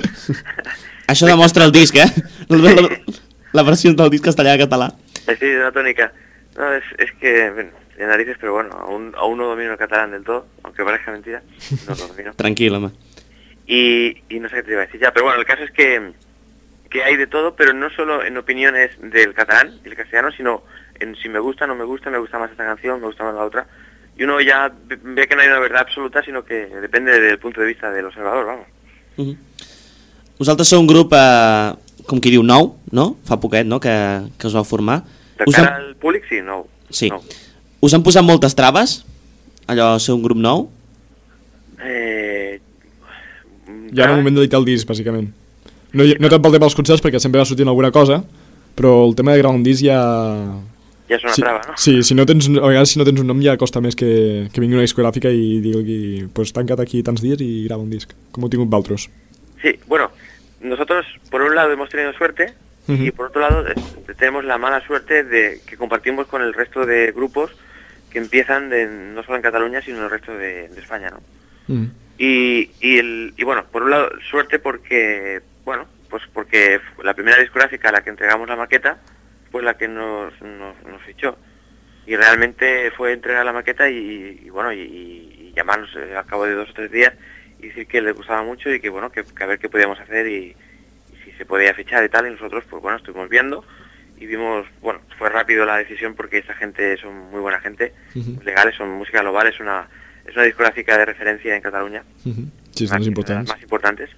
Això demostra el disc, eh? La, la, la versió del disc castellà a català. Sí, una tónica. No, es, es que, bueno, de narices, pero bueno, aún, aún no domino el catalán del todo, aunque parezca mentira. No lo domino. Tranquilo, home. Y, y no sé qué te iba a decir ya, pero bueno, el caso es que, que hay de todo, pero no solo en opiniones del catalán y el castellano, sino en si me gusta, no me gusta, me gusta más esta canción, me gusta más la otra. Y uno ya ve que no hay una verdad absoluta, sinó que depende del punt de vista de l'observador, vamos. Uh -huh. Vosaltres sou un grup, eh, com qui diu, nou, no? Fa poquet, no?, que, que us vau formar. De us cara han... al públic, sí, nou. Sí. Nou. Us han posat moltes traves, allò, ser un grup nou? Eh, Ja en el moment d'editar el disc, bàsicament. No, no tant pel tema dels concerts, perquè sempre va sortint alguna cosa, però el tema de gravar un disc ja... Ja és una sí, trava, no? Sí, si no tens, a vegades si no tens un nom ja costa més que, que vingui una discogràfica i digui, pues tanca't aquí tants dies y graba un disc, com ho tingut d'altres. Sí, bueno, nosotros por un lado hemos tenido suerte uh-huh. y por otro lado tenemos la mala suerte de que compartimos con el resto de grupos que empiezan de, no solo en Cataluña sino en el resto de, de España, ¿no? Uh-huh. Y, y, el, y bueno, por un lado suerte porque, bueno, pues porque la primera discográfica a la que entregamos la maqueta fue la que nos, nos, nos fichó y realmente fue entregar la maqueta y, y bueno, y, y llamarnos al cabo de dos o tres días y decir que les gustaba mucho y que bueno, que, que a ver qué podíamos hacer y, y si se podía fichar y tal, y nosotros pues bueno, estuvimos viendo y vimos, bueno, fue rápido la decisión porque esa gente son muy buena gente, uh-huh. legales, son música global, es una es una discográfica de referencia en Cataluña, uh-huh. Sí, es una de las más importantes,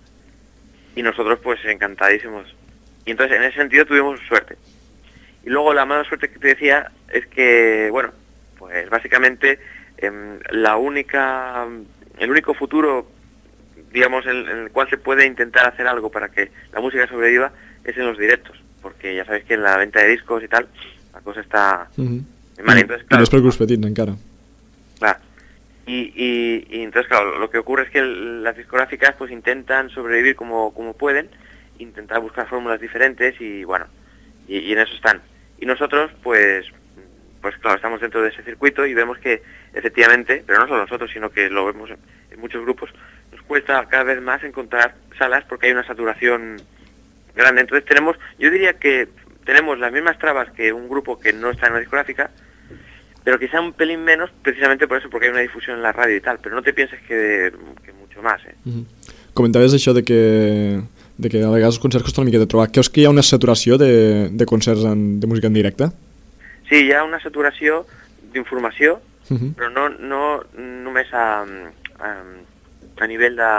y nosotros pues encantadísimos. Y entonces en ese sentido tuvimos suerte. Y luego la mala suerte que te decía es que, bueno, pues básicamente eh, la única, el único futuro, digamos, en, en el cual se puede intentar hacer algo para que la música sobreviva es en los directos, porque ya sabéis que en la venta de discos y tal, la cosa está uh-huh. muy mal. Entonces, claro, I després grups petits encara. Claro. Y, y, y entonces, claro, lo que ocurre es que el, las discográficas pues intentan sobrevivir como, como pueden, intentar buscar fórmulas diferentes y bueno, y, y en eso están. Y nosotros, pues, pues claro, estamos dentro de ese circuito y vemos que efectivamente, pero no solo nosotros, sino que lo vemos en, en muchos grupos, nos cuesta cada vez más encontrar salas porque hay una saturación grande. Entonces tenemos, yo diría que tenemos las mismas trabas que un grupo que no está en una discográfica, pero quizá un pelín menos, precisamente por eso, porque hay una difusión en la radio y tal, pero no te pienses que, que mucho más, eh. Uh-huh. Comentaves això de que, de que a vegades els concerts costa una miqueta de trobar. Creus que hi ha una saturació de, de concerts en, de música en directe? Sí, hi ha una saturació d'informació, uh-huh. però no, no només a, a, a nivell de,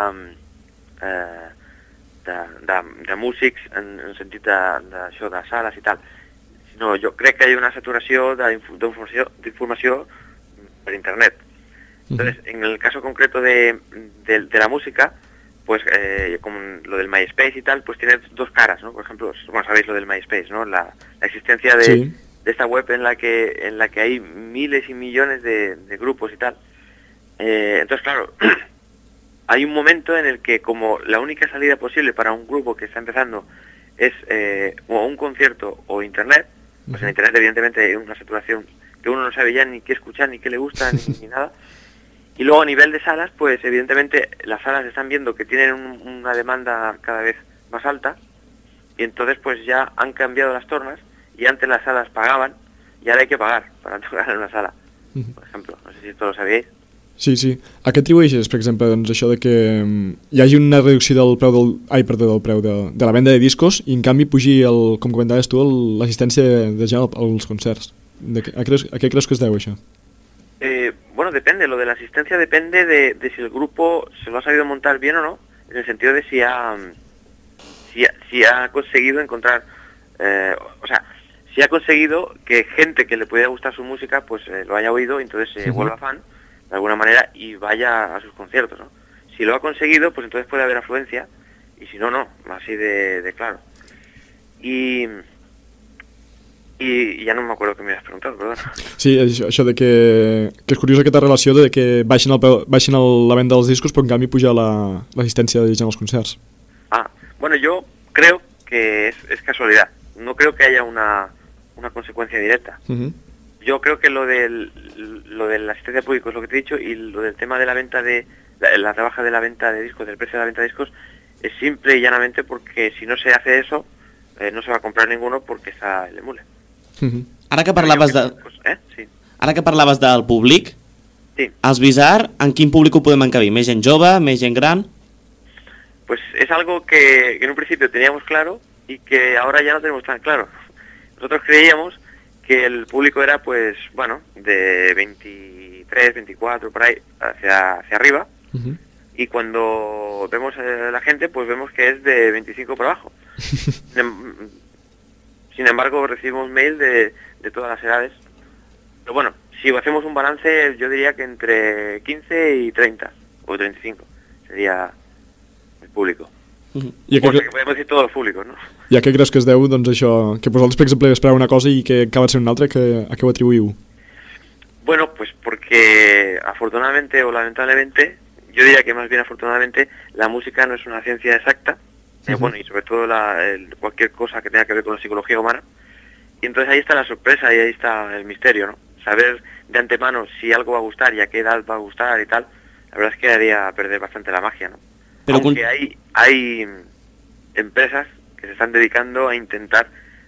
de, de, de músics, en, en el sentit d'això, de, de sales i tal, no, jo crec que hi ha una saturació d'informació, d'informació per internet. Entonces, uh-huh. en el caso concreto de, de, de la música, pues eh, como lo del MySpace y tal, pues tiene dos caras, ¿no? Por ejemplo, bueno, sabéis lo del MySpace, ¿no? La, la existencia de, sí. de esta web en la que en la que hay miles y millones de, de grupos y tal. Eh, entonces, claro, hay un momento en el que como la única salida posible para un grupo que está empezando es eh, o un concierto o internet, pues en internet evidentemente hay una saturación que uno no sabe ya ni qué escuchar, ni qué le gusta, ni, ni nada. Y luego a nivel de salas, pues evidentemente las salas están viendo que tienen un, una demanda cada vez más alta y entonces pues ya han cambiado las tornas y antes las salas pagaban y ahora hay que pagar para tocar en una sala, por ejemplo. No sé si esto lo sabíais. Sí, sí. A què atribueixes, per exemple, doncs, això de que hi hagi una reducció del preu del, ai, perdó, del preu de, de la venda de discos i en canvi pugi, el, com comentaves tu, l'assistència de gent als concerts? De, a, creus, ¿A qué crees que es deu això? Eh, bueno, depende. Lo de la asistencia depende de, de si el grupo se lo ha sabido montar bien o no, en el sentido de si ha, si ha, si ha conseguido encontrar, eh, o sea, si ha conseguido que gente que le pudiera gustar su música, pues eh, lo haya oído y entonces se uh-huh. vuelva fan de alguna manera y vaya a sus conciertos, ¿no? Si lo ha conseguido, pues entonces puede haber afluencia y si no, no, así de, de claro. Y... I ja no m'acordo que m'has preguntat, perdona. Sí, això, això de que, que és curiós aquesta relació de que baixen, el, baixen el, la venda dels discos però en canvi puja l'assistència la, de gent als concerts. Ah, bueno, yo creo que es, es casualidad. No creo que haya una, una consecuencia directa. Uh-huh. Yo creo que lo del lo de la asistencia pública es lo que te he dicho y lo del tema de la venta de la, la rebaja de la venta de discos, del precio de la venta de discos, es simple y llanamente porque si no se hace eso, eh, no se va a comprar ninguno porque está el emule. Uh-huh. Ara que parlaves de... Eh? Sí. Ara que parlaves del públic, sí. Els Bizarre, en quin públic ho podem encabir? Més gent jove, més gent gran? Pues es algo que, que en un principio teníamos claro y que ahora ya no tenemos tan claro. Nosotros creíamos que el público era, pues, bueno, de veintitrés, veinticuatro, por ahí, hacia, hacia arriba. Uh-huh. Y cuando vemos a la gente, pues vemos que es de veinticinco para abajo. Sin embargo, recibimos mail de, de todas las edades. Pero bueno, si hacemos un balance, yo diría que entre quince y treinta, o treinta y cinco. Sería el público. I a, Bueno, què, que podem dir tots els públics, no? I a què creus que es deu, doncs, això, que vosaltres, per exemple, espereu una cosa i que acaba sent una altra, que, a què ho atribuïu? Bueno, pues porque afortunadamente o lamentablemente, yo diría que más bien afortunadamente, la música no es una ciencia exacta, eh, bueno, y sobre todo la, el, cualquier cosa que tenga que ver con la psicología humana. Y entonces ahí está la sorpresa y ahí está el misterio, ¿no? Saber de antemano si algo va a gustar y a qué edad va a gustar y tal, la verdad es que haría perder bastante la magia, ¿no? Pero Aunque con... hay, hay empresas que se están dedicando a intentar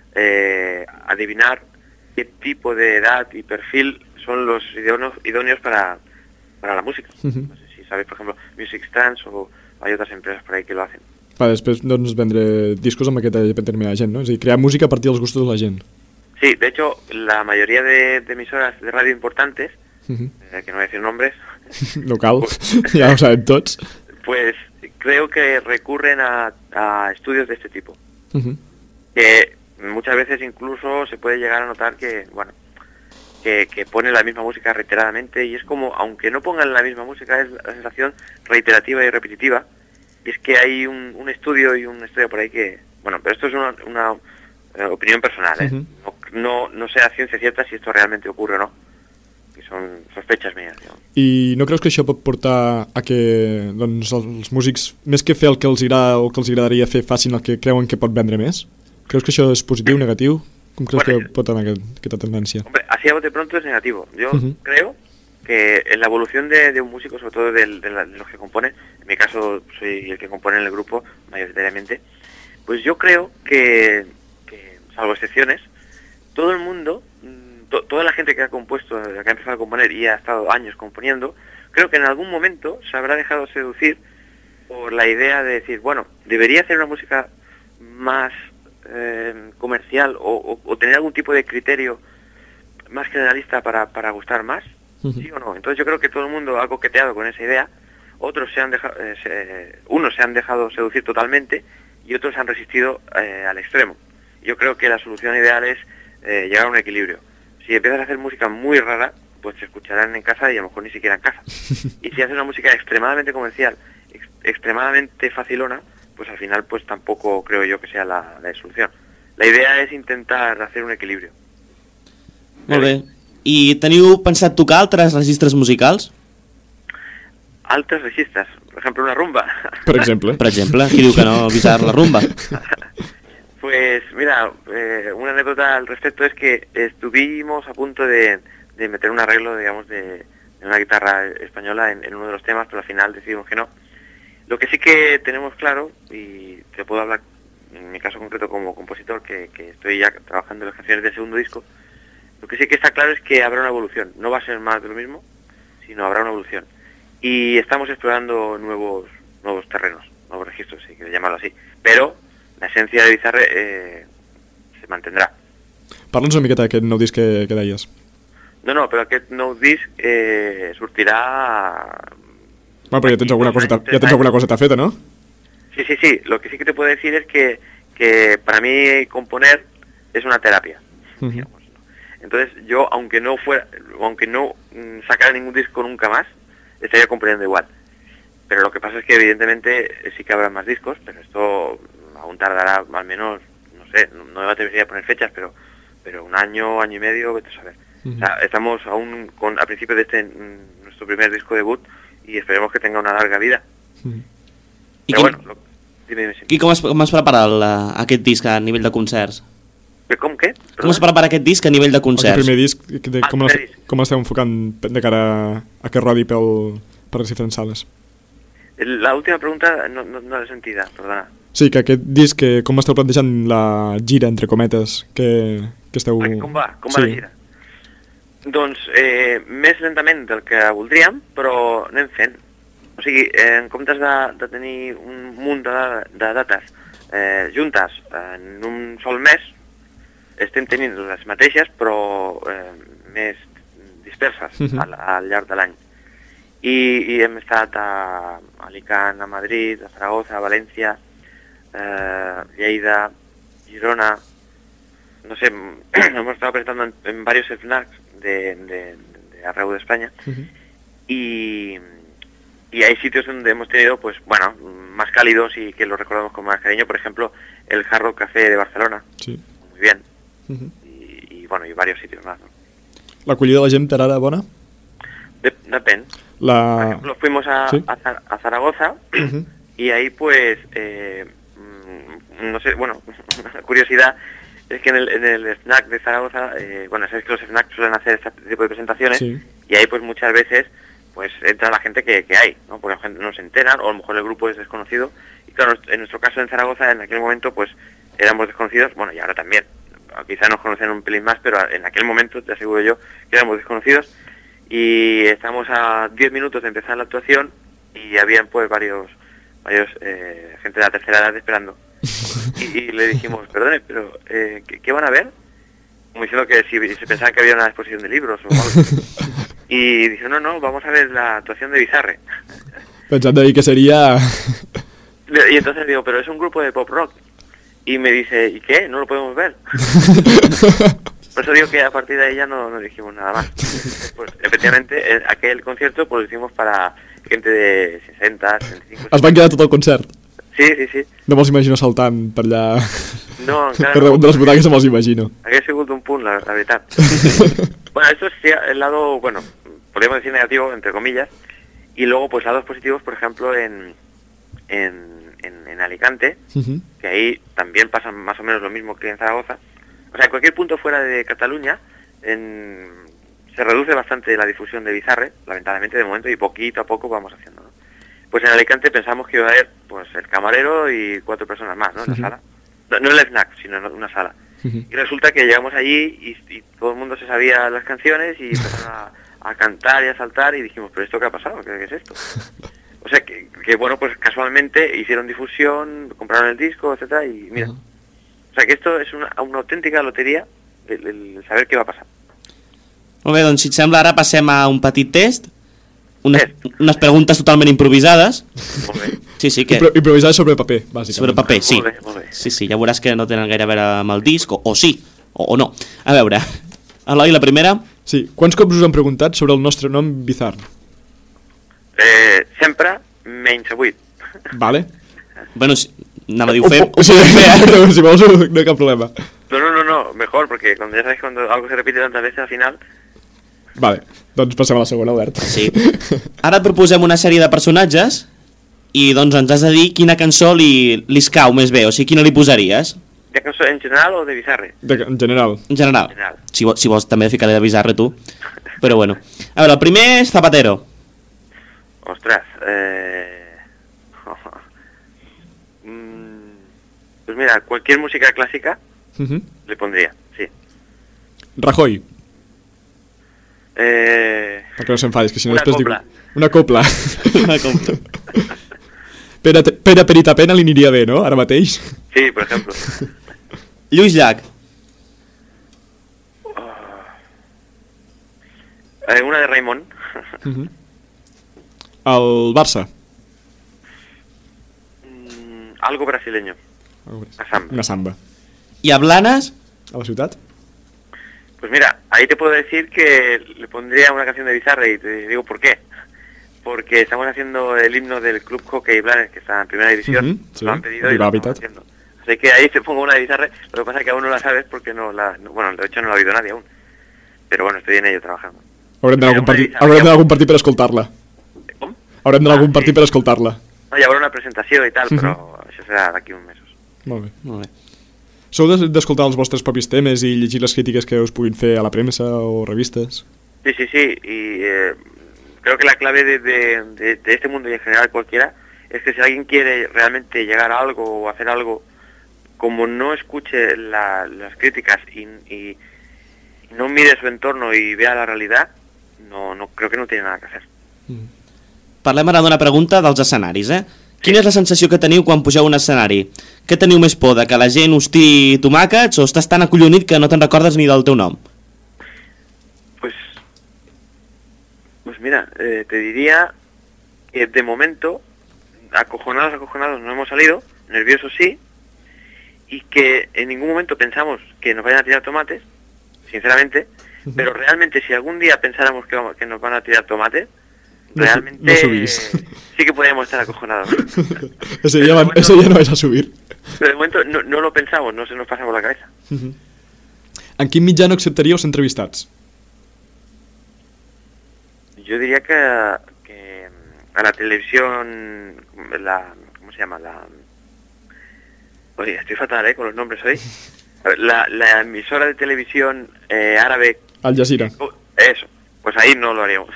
eh, adivinar qué tipo de edad y perfil son los idóneos, idóneos para, para la música. Uh-huh. No sé si sabéis, por ejemplo, Music Stands o hay otras empresas por ahí que lo hacen. Va, després, doncs, vendre discos amb aquesta determinada gent, no? És a dir, crear música a partir dels gustos de la gent. Sí, de hecho, la mayoría de, de emisoras de radio importantes, Uh-huh. eh, que no voy a decir nombres, No cal, ja ho sabem tots. pues creo que recurren a, a estudios de este tipo. Uh-huh. Que muchas veces incluso se puede llegar a notar que, bueno, que, que ponen la misma música reiteradamente y es como, aunque no pongan la misma música, es la sensación reiterativa y repetitiva. Y es que hay un, un estudio y un estudio por ahí que, bueno, pero esto es una, una eh, opinión personal, ¿eh? Uh-huh. no, no, no sé a ciencia cierta si esto realmente ocurre o no. Que són sospechas mías, digamos. I no creus que això pot portar a que doncs, els músics, més que fer el que els agrada o que els agradaria fer, facin el que creuen que pot vendre més? Creus que això és positiu, negatiu? Com creus Bueno, que pot anar aquest, aquesta tendència? Hombre, así a bote pronto es negativo. Yo Uh-huh. creo que en la evolución de, de un músico, sobre todo del- de, la- de los que componen, en mi caso soy el que compone en el grupo mayoritariamente, pues yo creo que, que salvo excepciones, todo el mundo, mm, to- toda la gente que ha compuesto, que ha empezado a componer y ha estado años componiendo, creo que en algún momento se habrá dejado seducir por la idea de decir, bueno, debería hacer una música más eh, comercial o, o- o tener algún tipo de criterio más generalista para, para gustar más, Uh-huh. ¿sí o no? Entonces yo creo que todo el mundo ha coqueteado con esa idea, otros se han dejado, eh, se- unos se han dejado seducir totalmente y otros han resistido eh, al extremo. Yo creo que la solución ideal es eh, llegar a un equilibrio. Si empiezas a hacer música muy rara, pues te escucharán en casa y a lo mejor ni siquiera en casa. Y si haces una música extremadamente comercial, ex- extremadamente facilona, pues al final pues tampoco creo yo que sea la, la solución. La idea es intentar hacer un equilibrio. Molt bé. I teniu pensat tocar altres registres musicals? Altres registres, por ejemplo una rumba. Per exemple. Per exemple, qui diu que no visar la rumba? Pues mira, eh, una anécdota al respecto es que estuvimos a punto de, de meter un arreglo, digamos, de, de una guitarra española en, en uno de los temas, pero al final decidimos que no. Lo que sí que tenemos claro, y te puedo hablar en mi caso concreto como compositor, que, que estoy ya trabajando en las canciones del segundo disco, lo que sí que está claro es que habrá una evolución. No va a ser más de lo mismo, sino habrá una evolución. Y estamos explorando nuevos nuevos terrenos, nuevos registros, si quieres llamarlo así. Pero la esencia de Bizarre eh, se mantendrà. Parla'ns una miqueta d'aquest nou disc que, que deies. No, no, però aquest nou disc eh, sortirà... Bueno, però ja tens alguna coseta, ja tens alguna coseta feta, ¿no? Sí, sí, sí. Lo que sí que te puedo decir es que, que para mí componer es una terapia. Uh-huh. Digamos, ¿no? Entonces yo, aunque no fuera, aunque no mm, sacara ningún disco nunca más, estaría componiendo igual. Pero lo que pasa es que evidentemente eh, sí que habrá más discos, pero esto aún tardará al menos, no sé, no, no me atrevería a poner fechas, pero pero un año, año y medio, vete a saber. Uh-huh. O sea, estamos aún con, a principio de este mm, nuestro primer disco debut y esperemos que tenga una larga vida. Uh-huh. I Pero quin, bueno, lo, dime, dime, sí. i com es, com es prepara el, aquest disc a nivell de concerts? ¿Com què? Com es prepara aquest disc a nivell de El concerts? primer disc, de, Ah, com, el l'es- primer disc. com l'esteu enfocant de cara a que rodi pel, per les diferents sales? La última pregunta no, no, no l'he sentida, perdona. Sí, que aquest disc, que, com esteu plantejant la gira, entre cometes, que, que esteu... Ah, com va? Com va sí. la gira? Doncs eh, més lentament del que voldríem, però anem fent. O sigui, eh, en comptes de, de tenir un munt de, de dates eh, juntes en un sol mes, estem tenint les mateixes, però eh, més disperses Mhm. al, al llarg de l'any. I, I hem estat a Alicant, a Madrid, a Zaragoza, a València, eh, Lleida, Girona, no sé, hemos estado presentando en, en varios FNACs de, de, de arreu de España Uh-huh. y, y hay sitios donde hemos tenido, pues bueno, más cálidos y que los recordamos con más cariño, por ejemplo, el Hard Rock Café de Barcelona, Sí. muy bien, Uh-huh. y, y bueno, y varios sitios más, ¿no? L'acollida de la gent t'agrada bona? De, depende. Por La... ejemplo, fuimos a, ¿Sí? a, Zar- a Zaragoza Uh-huh. y ahí pues, eh, mm, no sé, bueno, una curiosidad es que en el, en el snack de Zaragoza, eh, bueno, sabes que los snacks suelen hacer este tipo de presentaciones Sí. y ahí pues muchas veces pues entra la gente que, que hay, ¿no? Porque la gente no se enteran o a lo mejor el grupo es desconocido y claro, en nuestro caso en Zaragoza en aquel momento pues éramos desconocidos, bueno y ahora también, quizá nos conocen un pelín más, pero en aquel momento te aseguro yo que éramos desconocidos y estamos a diez minutos de empezar la actuación y habían pues varios varios eh, gente de la tercera edad esperando y, y le dijimos, perdone, pero eh, ¿qué, ¿qué van a ver? Como diciendo que si se pensaban que había una exposición de libros o algo. Y dijo, no, no, vamos a ver la actuación de Bizarre. Pensant ahí que seria... Y entonces digo, pero es un grupo de pop rock. Y me dice, ¿y qué? ¿No lo podemos ver? Por eso digo que a partir de ahí ya no, no dijimos nada más. Pues efectivamente, eh, aquel concierto pues lo hicimos para gente de sesenta, setenta y cinco... Es van quedar tot el concert. Sí, sí, sí. No me'ls imagino saltant per allà... No, encara per no. damunt de les butaques no me'ls imagino. Hauria sigut un punt, la, la veritat. Bueno, esto es el lado, bueno, podríamos decir negativo, entre comillas, y luego pues lados positivos, por ejemplo, en, en, en, en Alicante, Uh-huh. que ahí también pasa más o menos lo mismo que en Zaragoza. O sea, en cualquier punto fuera de Cataluña en, se reduce bastante la difusión de Bizarre, lamentablemente de momento, y poquito a poco vamos haciendo, ¿no? Pues en Alicante pensamos que iba a haber pues el camarero y cuatro personas más, ¿no? En la Ujú. sala. No, no el snack, sino en una sala. Uh-huh. Y resulta que llegamos allí y, y todo el mundo se sabía las canciones y empezaron a, a cantar y a saltar y dijimos, ¿pero esto qué ha pasado? ¿Qué, qué es esto? O sea, que, que bueno, pues casualmente hicieron difusión, compraron el disco, etcétera y mira. Uh-huh. O sea, que esto es una, una auténtica lotería el, el saber qué va a pasar. Molt bé, doncs si et sembla ara passem a un petit test, unes, Test. unes preguntes totalment improvisades. Molt bé. Sí, sí, que... Impro improvisar sobre paper, bàsicament. Sobre paper, sí. Molt bé, molt bé. Sí, sí, ja veuràs que no tenen gaire a veure amb el disc, o, o sí, o, o no. A veure, Eloi, la primera... Sí, quants cops us han preguntat sobre el nostre nom Bizarre? Eh, sempre menys avui. Vale. Bueno, si, anava a dir, ho O- fem, o- sí, si vols, no hi ha cap problema. No, no, no, no, mejor, porque cuando ya sabes cuando algo se repite tantas veces al final... Vale, doncs passem a la segona, Albert. Sí. Ara et proposem una sèrie de personatges i doncs ens has de dir quina cançó li, li escau més bé, o sigui, quina li posaries, ¿De cançó en general o de Bizarre? De, en general. en general. En general. Si, vo- si vols també ficar-li de Bizarre tu, però bueno. A veure, el primer és Zapatero. Ostras, eh... mm, pues mira, cualquier música clásica Uh -huh. le pondría, sí. Rajoy, Eh... perquè no s'enfadis, que si no Una després copla. diu... Una copla. Una compta. Pere, Pere Peritapena li aniria bé, no? Ara mateix. Sí, por ejemplo. Lluís Llach. Eh, una de Raimon. Uh -huh. El Barça. Mm, algo brasileño. Una samba. Una samba. I a Blanes? A la ciutat? Pues mira, ahí te puedo decir que le pondría una canción de Bizarre y te digo por qué. Porque estamos haciendo el himno del Club Hockey Blanes, que está en primera división. Ujú, Nos sí, lo han pedido el y lo estamos Hábitat. haciendo. Así que ahí te pongo una de Bizarre. Lo que pasa es que aún no la sabes porque no la... no- bueno, de hecho no la ha oído nadie aún. Pero bueno, estoy en ello trabajando. Haurem d'anar a algun Una partit, Bizarre, haurem d'anar a ja- algun partit per escoltar-la. Com? Haurem d'anar a Ah, algun partit sí. per escoltar-la. No, hi haurà una presentació i tal, Mhm. però això serà d'aquí uns mesos. Molt bé. Molt bé. Sou de- d'escoltar els vostres propis temes i llegir les crítiques que us puguin fer a la premsa o revistes? Sí, sí, sí. Y eh, creo que la clave de, de, de- de este mundo y en general cualquiera es que si alguien quiere realmente llegar a algo o hacer algo, como no escuche la- las críticas y, y- y no mire su entorno y vea la realidad, no, no creo que no tiene nada que hacer. Parlem ara d'una pregunta dels escenaris, eh? Quina és la sensació que teniu quan pugeu a un escenari? Què teniu més por, de que la gent us tiri tomàquets o estàs tan acollonit que no te'n recordes ni del teu nom? Pues, pues mira, eh, te diría que de momento, acojonados, acojonados no hemos salido, nerviosos sí, y que en ningún momento pensamos que nos vayan a tirar tomates, sinceramente, pero realmente si algún día pensáramos que, vamos- que nos van a tirar tomates, realmente no subís. sí que podríamos estar acojonados. Ese ya, van, eso ya no vais a subir. Pero de momento no, no lo pensamos, no se nos pasa por la cabeza. En quin mitjà no acceptaríeu ser entrevistats? Yo diría que, que a la televisión, la, ¿cómo se llama? La, oye, estoy fatal, ¿eh? Con los nombres hoy. A ver, La, la emisora de televisión eh, árabe... Al Jazeera. Oh, eso, pues ahí no lo haríamos.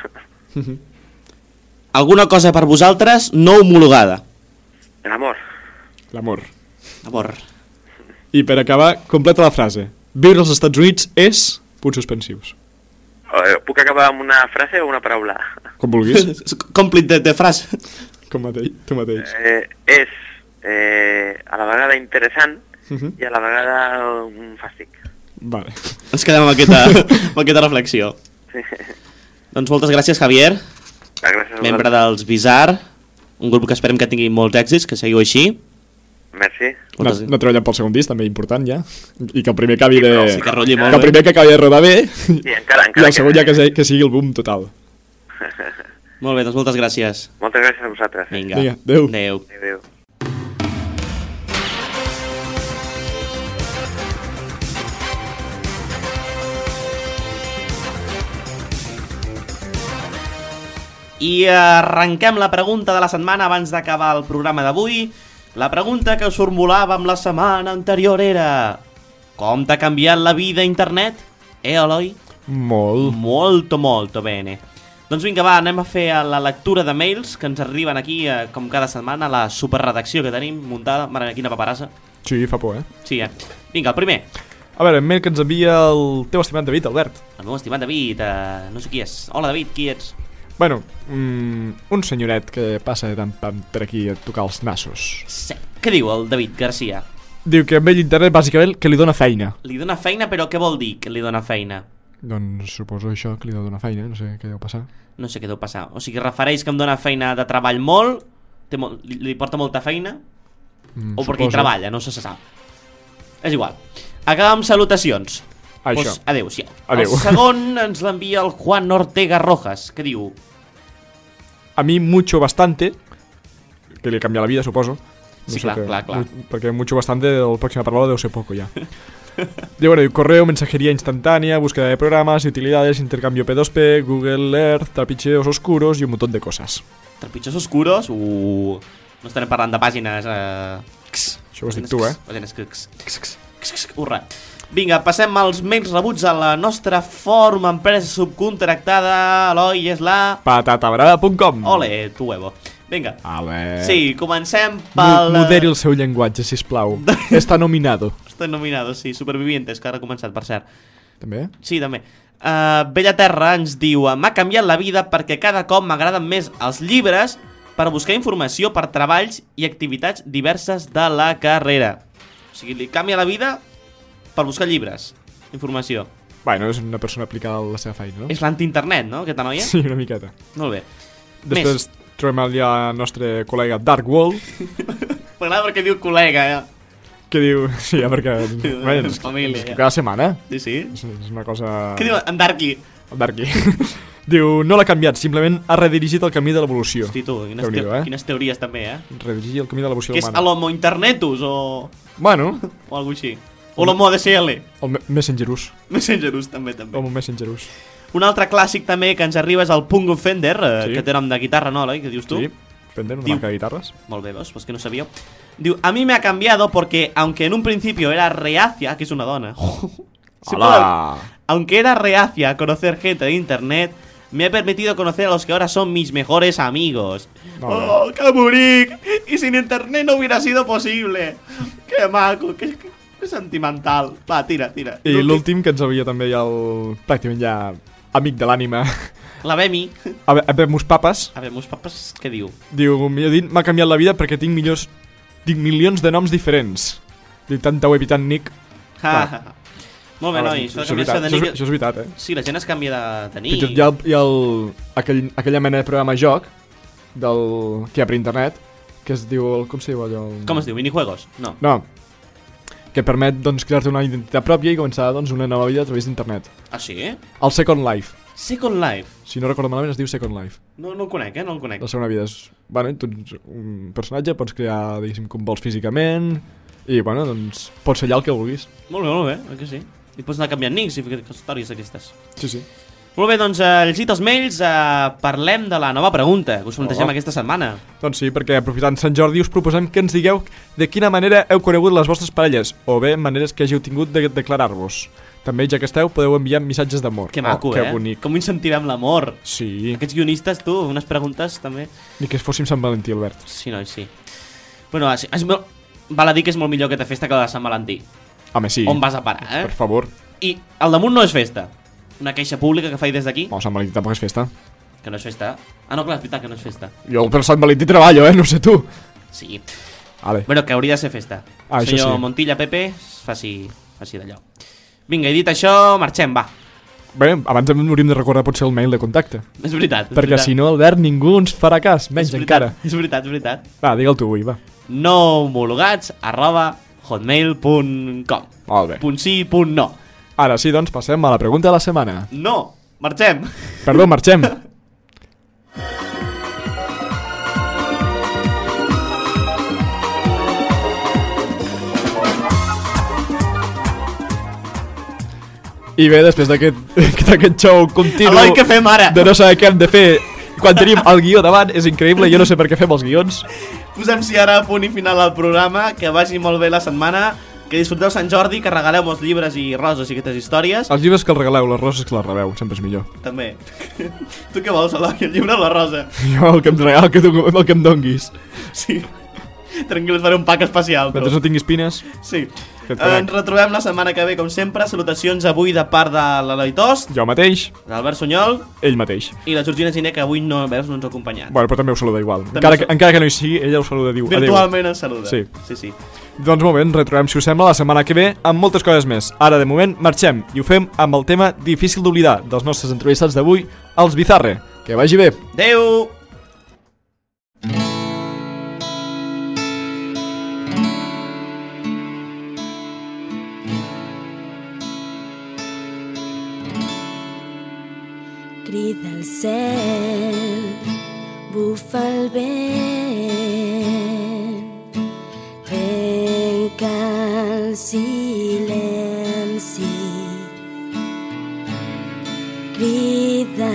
Alguna cosa per vosaltres no homologada. El amor. L'amor. Amor. I per acabar, completa la frase. Viure als Estats Units és... punts suspensius. Eh, ¿Puc acabar amb una frase o una paraula? Com vulguis. Còmplit de, de frase. Com mateix, tu mateix. Eh, és eh, a la vegada interessant Uh -huh. i a la vegada un fàstic. Vale. Ens quedem amb aquesta, amb aquesta reflexió. Sí. Doncs moltes gràcies, Javier, Ah, gràcies a membre vosaltres. dels Bizarre, un grup que esperem que tingui molts èxits, que seguiu així. Merci. No, Moltes... no treballant pel segon disc, també important ja. I que el primer acabi de... però Sí, que rotlli molt que el bé. primer que acabi de rodar bé. Sí, encara, I encara el segon ja que, se- que sigui el boom total. Molt bé, doncs moltes gràcies. Moltes gràcies a vosaltres. Vinga. Vinga, adéu. Adéu. Adéu, adéu. I arrenquem la pregunta de la setmana abans d'acabar el programa d'avui. La pregunta que us formulàvem la setmana anterior era: com t'ha canviat la vida internet? Eh, Eloi? Molt. Molto, molto bene. Doncs vinga, va, anem a fer la lectura de mails que ens arriben aquí, eh, com cada setmana, a la superredacció que tenim muntada. Mare meva, quina paperassa. Sí, fa por, eh? Sí, eh? Vinga, el primer. A veure, el mail que ens envia el teu estimat David, Albert. El meu estimat David, eh, no sé qui és. Hola, David, qui ets? Bueno, mm, un senyoret que passa de tant pam per aquí a tocar els nassos. Sí. Què diu el David Garcia? Diu que amb ell internet bàsicament que li dona feina. Li dona feina, però què vol dir que li dona feina? Doncs suposo això, que li dona feina, no sé què deu passar. No sé què deu passar. O sigui, refereix que em dona feina de treball molt, té molt li, li porta molta feina, Mm, o perquè hi suposo. treballa, no se sap. És igual. Acaba amb salutacions. Això. Pues, adéu-siau. Adéu. El segon ens l'envia el Juan Ortega Rojas, que diu: A mi mucho bastante, que li canvia la vida, suposo. Sí, clar, que, clar, clar. mu- Perquè mucho bastante, el pròxima paraula deu ser poco ya. Diu, bueno, diu, correo, mensajería instantánea, búsqueda de programas y utilidades, intercambio P dos P, Google Earth, trapicheos oscuros y un montón de cosas. Trepitjos oscuros? Uh, no estarem parlant de pàgines... Eh... X. Això ho has dit tu, eh? Pàgines X. X, X, X, X, Urra. Vinga, passem als mails rebuts a la nostra fòrum empresa subcontractada. Eloi, és la... patatabrada punt com. Ole, tu huevo. Vinga. Ale. Sí, comencem Mo- pel... Moderi el seu llenguatge, sisplau. Està nominado. Està nominado, sí, Supervivientes, que ara ha començat, per cert. També? Sí, també. Uh, Bella Terra ens diu: m'ha canviat la vida perquè cada cop m'agraden més els llibres per buscar informació per treballs i activitats diverses de la carrera. O sigui, li canvia la vida per buscar llibres, informació. Bueno, és una persona aplicada a la seva feina, no? És l'anti-internet, no, aquesta noia? Sí, una miqueta. Molt bé. Després trobem allà el nostre col·lega Dark Wall, M'agrada perquè diu col·lega, eh? que diu... Sí, ja, perquè... Bueno, És família, és que ja. cada setmana Sí, sí. és, és una cosa... Què diu en Darky? El Darky. Diu, no l'ha canviat, simplement ha redirigit el camí de l'evolució. Hosti, tu, quines, Déu-n'hi-do, teo eh? quines teories també, eh? Redirigir el camí de l'evolució Que és humana. l'homo internetus o... Bueno, o alguna així. O l'homo A D S L. el me- Messengerus. Messengerus també, també. Homo Messengerus. Un altre clàssic també que ens arriba és el Pungo Fender, eh, Sí. que té nom de guitarra, no, Eloi? Què dius tu? Sí, Fender, una Diu- marca de guitarras. Molt bé, veus? Pues que no sabíeu. Diu, a mí me ha cambiado porque, aunque en un principio era reacia, que es una dona, Sí, Hola. aunque era reacia a conocer gente de internet, me ha permitido conocer a los que ahora son mis mejores amigos. No, ¡Oh, qué bonic! Y sin internet no hubiera sido posible. ¡Qué maco! ¡Qué, qué, qué sentimental! Va, tira, tira. I l'últim que ens havia també ja el... pràcticament ja amic de l'ànima. La Bemi. A ve- a Bemus Papes. A veure, meus papes, què diu? Diu, millor dit, m'ha canviat la vida perquè tinc millors... tinc milions de noms diferents. Diu, tanta web i tant nick. Ha, Clar. ha, ha. Molt bé, Ara, noi. això, Això, és de veritat, canviar-se de això, és, nick... això és veritat, eh? Sí, la gent es canvia de, de Fins i tot nick. hi ha, el, hi ha el, aquell, aquella mena de programa joc del, que hi ha per internet que es diu... El, com se diu allò? El... Com es diu? Minijuegos? No. No. Que permet doncs, crear-te una identitat pròpia i començar doncs, una nova vida a través d'internet. Ah, sí? El Second Life. Second Life. Si no recordo malament es diu Second Life. No, no el conec, eh? No el conec. La segona vida és... Bueno, tu ets un personatge, pots crear, diguéssim, com vols físicament, i, bueno, doncs, pots ser allà el que vulguis. Molt bé, molt bé, oi que sí? I pots anar canviant nics i fer històries aquestes. Sí, sí. Molt bé, doncs, eh, llegit els mails, eh, parlem de la nova pregunta que us plantegem Oh. aquesta setmana. Doncs sí, perquè aprofitant Sant Jordi us proposem que ens digueu de quina manera heu conegut les vostres parelles, o bé maneres que hàgiu tingut de declarar-vos. També, ja que esteu, podeu enviar missatges d'amor. Que maco, oh, que eh? bonic. Com incentivem l'amor. Sí, Aquests guionistes, tu, unes preguntes també... ni que fóssim Sant Valentí, Albert. Sí, noi, sí. Bueno, és, és molt... val a dir que és molt millor aquesta festa que la de Sant Valentí. Home, sí. On vas a parar, eh? Per favor. I al damunt no és festa. Una queixa pública que faig des d'aquí, No, Sant Valentí tampoc és festa. que no és festa. Ah, no, clar, és veritat que no és festa. Jo per Sant Valentí treballo, eh? No sé tu. Sí. Vale. Bueno, que hauria de ser festa. Ah, això Senyor sí. Montilla, Pepe, faci, faci d'allò. Vinga, i dit això, marxem, va. Bé, abans hem- hauríem de recordar potser el mail de contacte. És veritat. És Perquè veritat. si no, Albert, ningú ens farà cas, menys És veritat, encara. És veritat, és veritat. Va, digue'l tu avui, va. no homologats arroba hotmail punt com. Molt bé. Punt sí, punt no. Ara sí, doncs, passem a la pregunta de la setmana. No, marxem. Perdó, marxem. I bé, després d'aquest d'aquest show continu Eloi, què fem ara? de no saber què hem de fer quan tenim el guió davant, és increïble, jo no sé per què fem els guions. Posem si ara a punt i final al programa, que vagi molt bé la setmana, que disfruteu Sant Jordi, que regaleu molts llibres i roses i aquestes històries. Els llibres que els regaleu, les roses que les rebeu, sempre és millor. També. Tu què vols, Eloi, el llibre o la rosa? Jo el que em regal, el que, tu, el que em donguis. Sí. Tranquil, us faré un pack especial. Mentre no tinguis pines, Sí. Que et faré. Ens retrobem la setmana que ve, com sempre. Salutacions avui de part de l'Eloi Tost, jo mateix, d'Albert Sunyol ell mateix. i la Georgina Giner, que avui no, veus, no ens ha acompanyat. Bueno, però també ho saluda igual. També Encara ho que, sal- encara que no hi sigui, ella ho saluda, diu adéu. Virtualment ens saluda. Sí. Sí, sí. Doncs molt bé, ens retrobem, si us sembla, la setmana que ve amb moltes coses més. Ara, de moment, marxem i ho fem amb el tema difícil d'oblidar dels nostres entrevistats d'avui, els Bizarre. Que vagi bé. Adéu! Crida el cel, bufa el vent, trenca el silenci. Crida,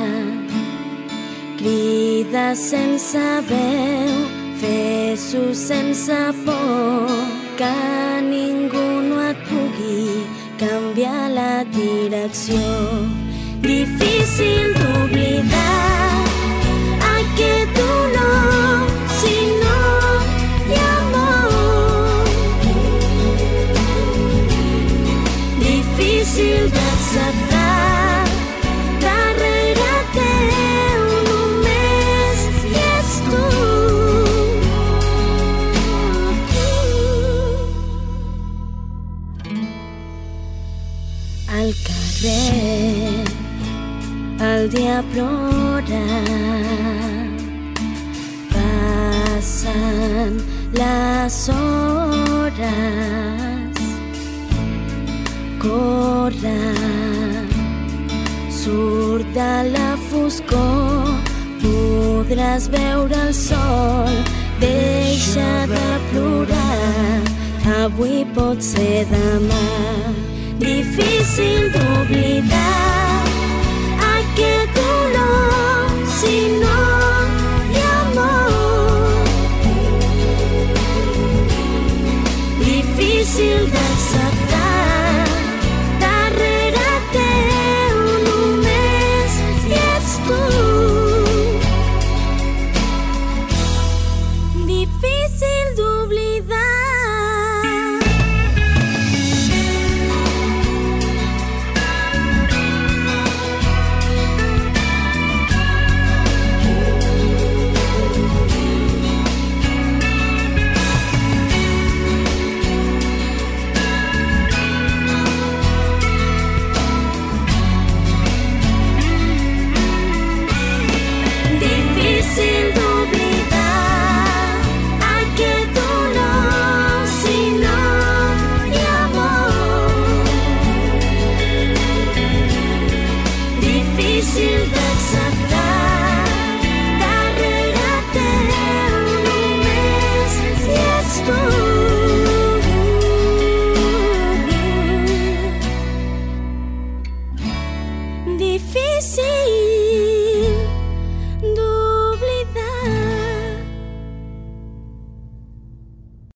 crida sense veu, fes-ho sense por, que ningú no et pugui canviar la direcció. Difícil d'oblidar aquest dolor si no hi ha amor. Difícil d'acceptar, darrere teu només hi ets tu. Al carrer el dia plora, passen les hores, corre, surt de la foscor, podràs veure el sol, deixa de plorar, avui pot ser demà. Difícil d'oblidar aquest dolor si no hi ha amor. Difícil d'acceptar, darrere teu només hi ets tu. Difícil d'oblidar. Difícil d'oblidar aquest dolor difícil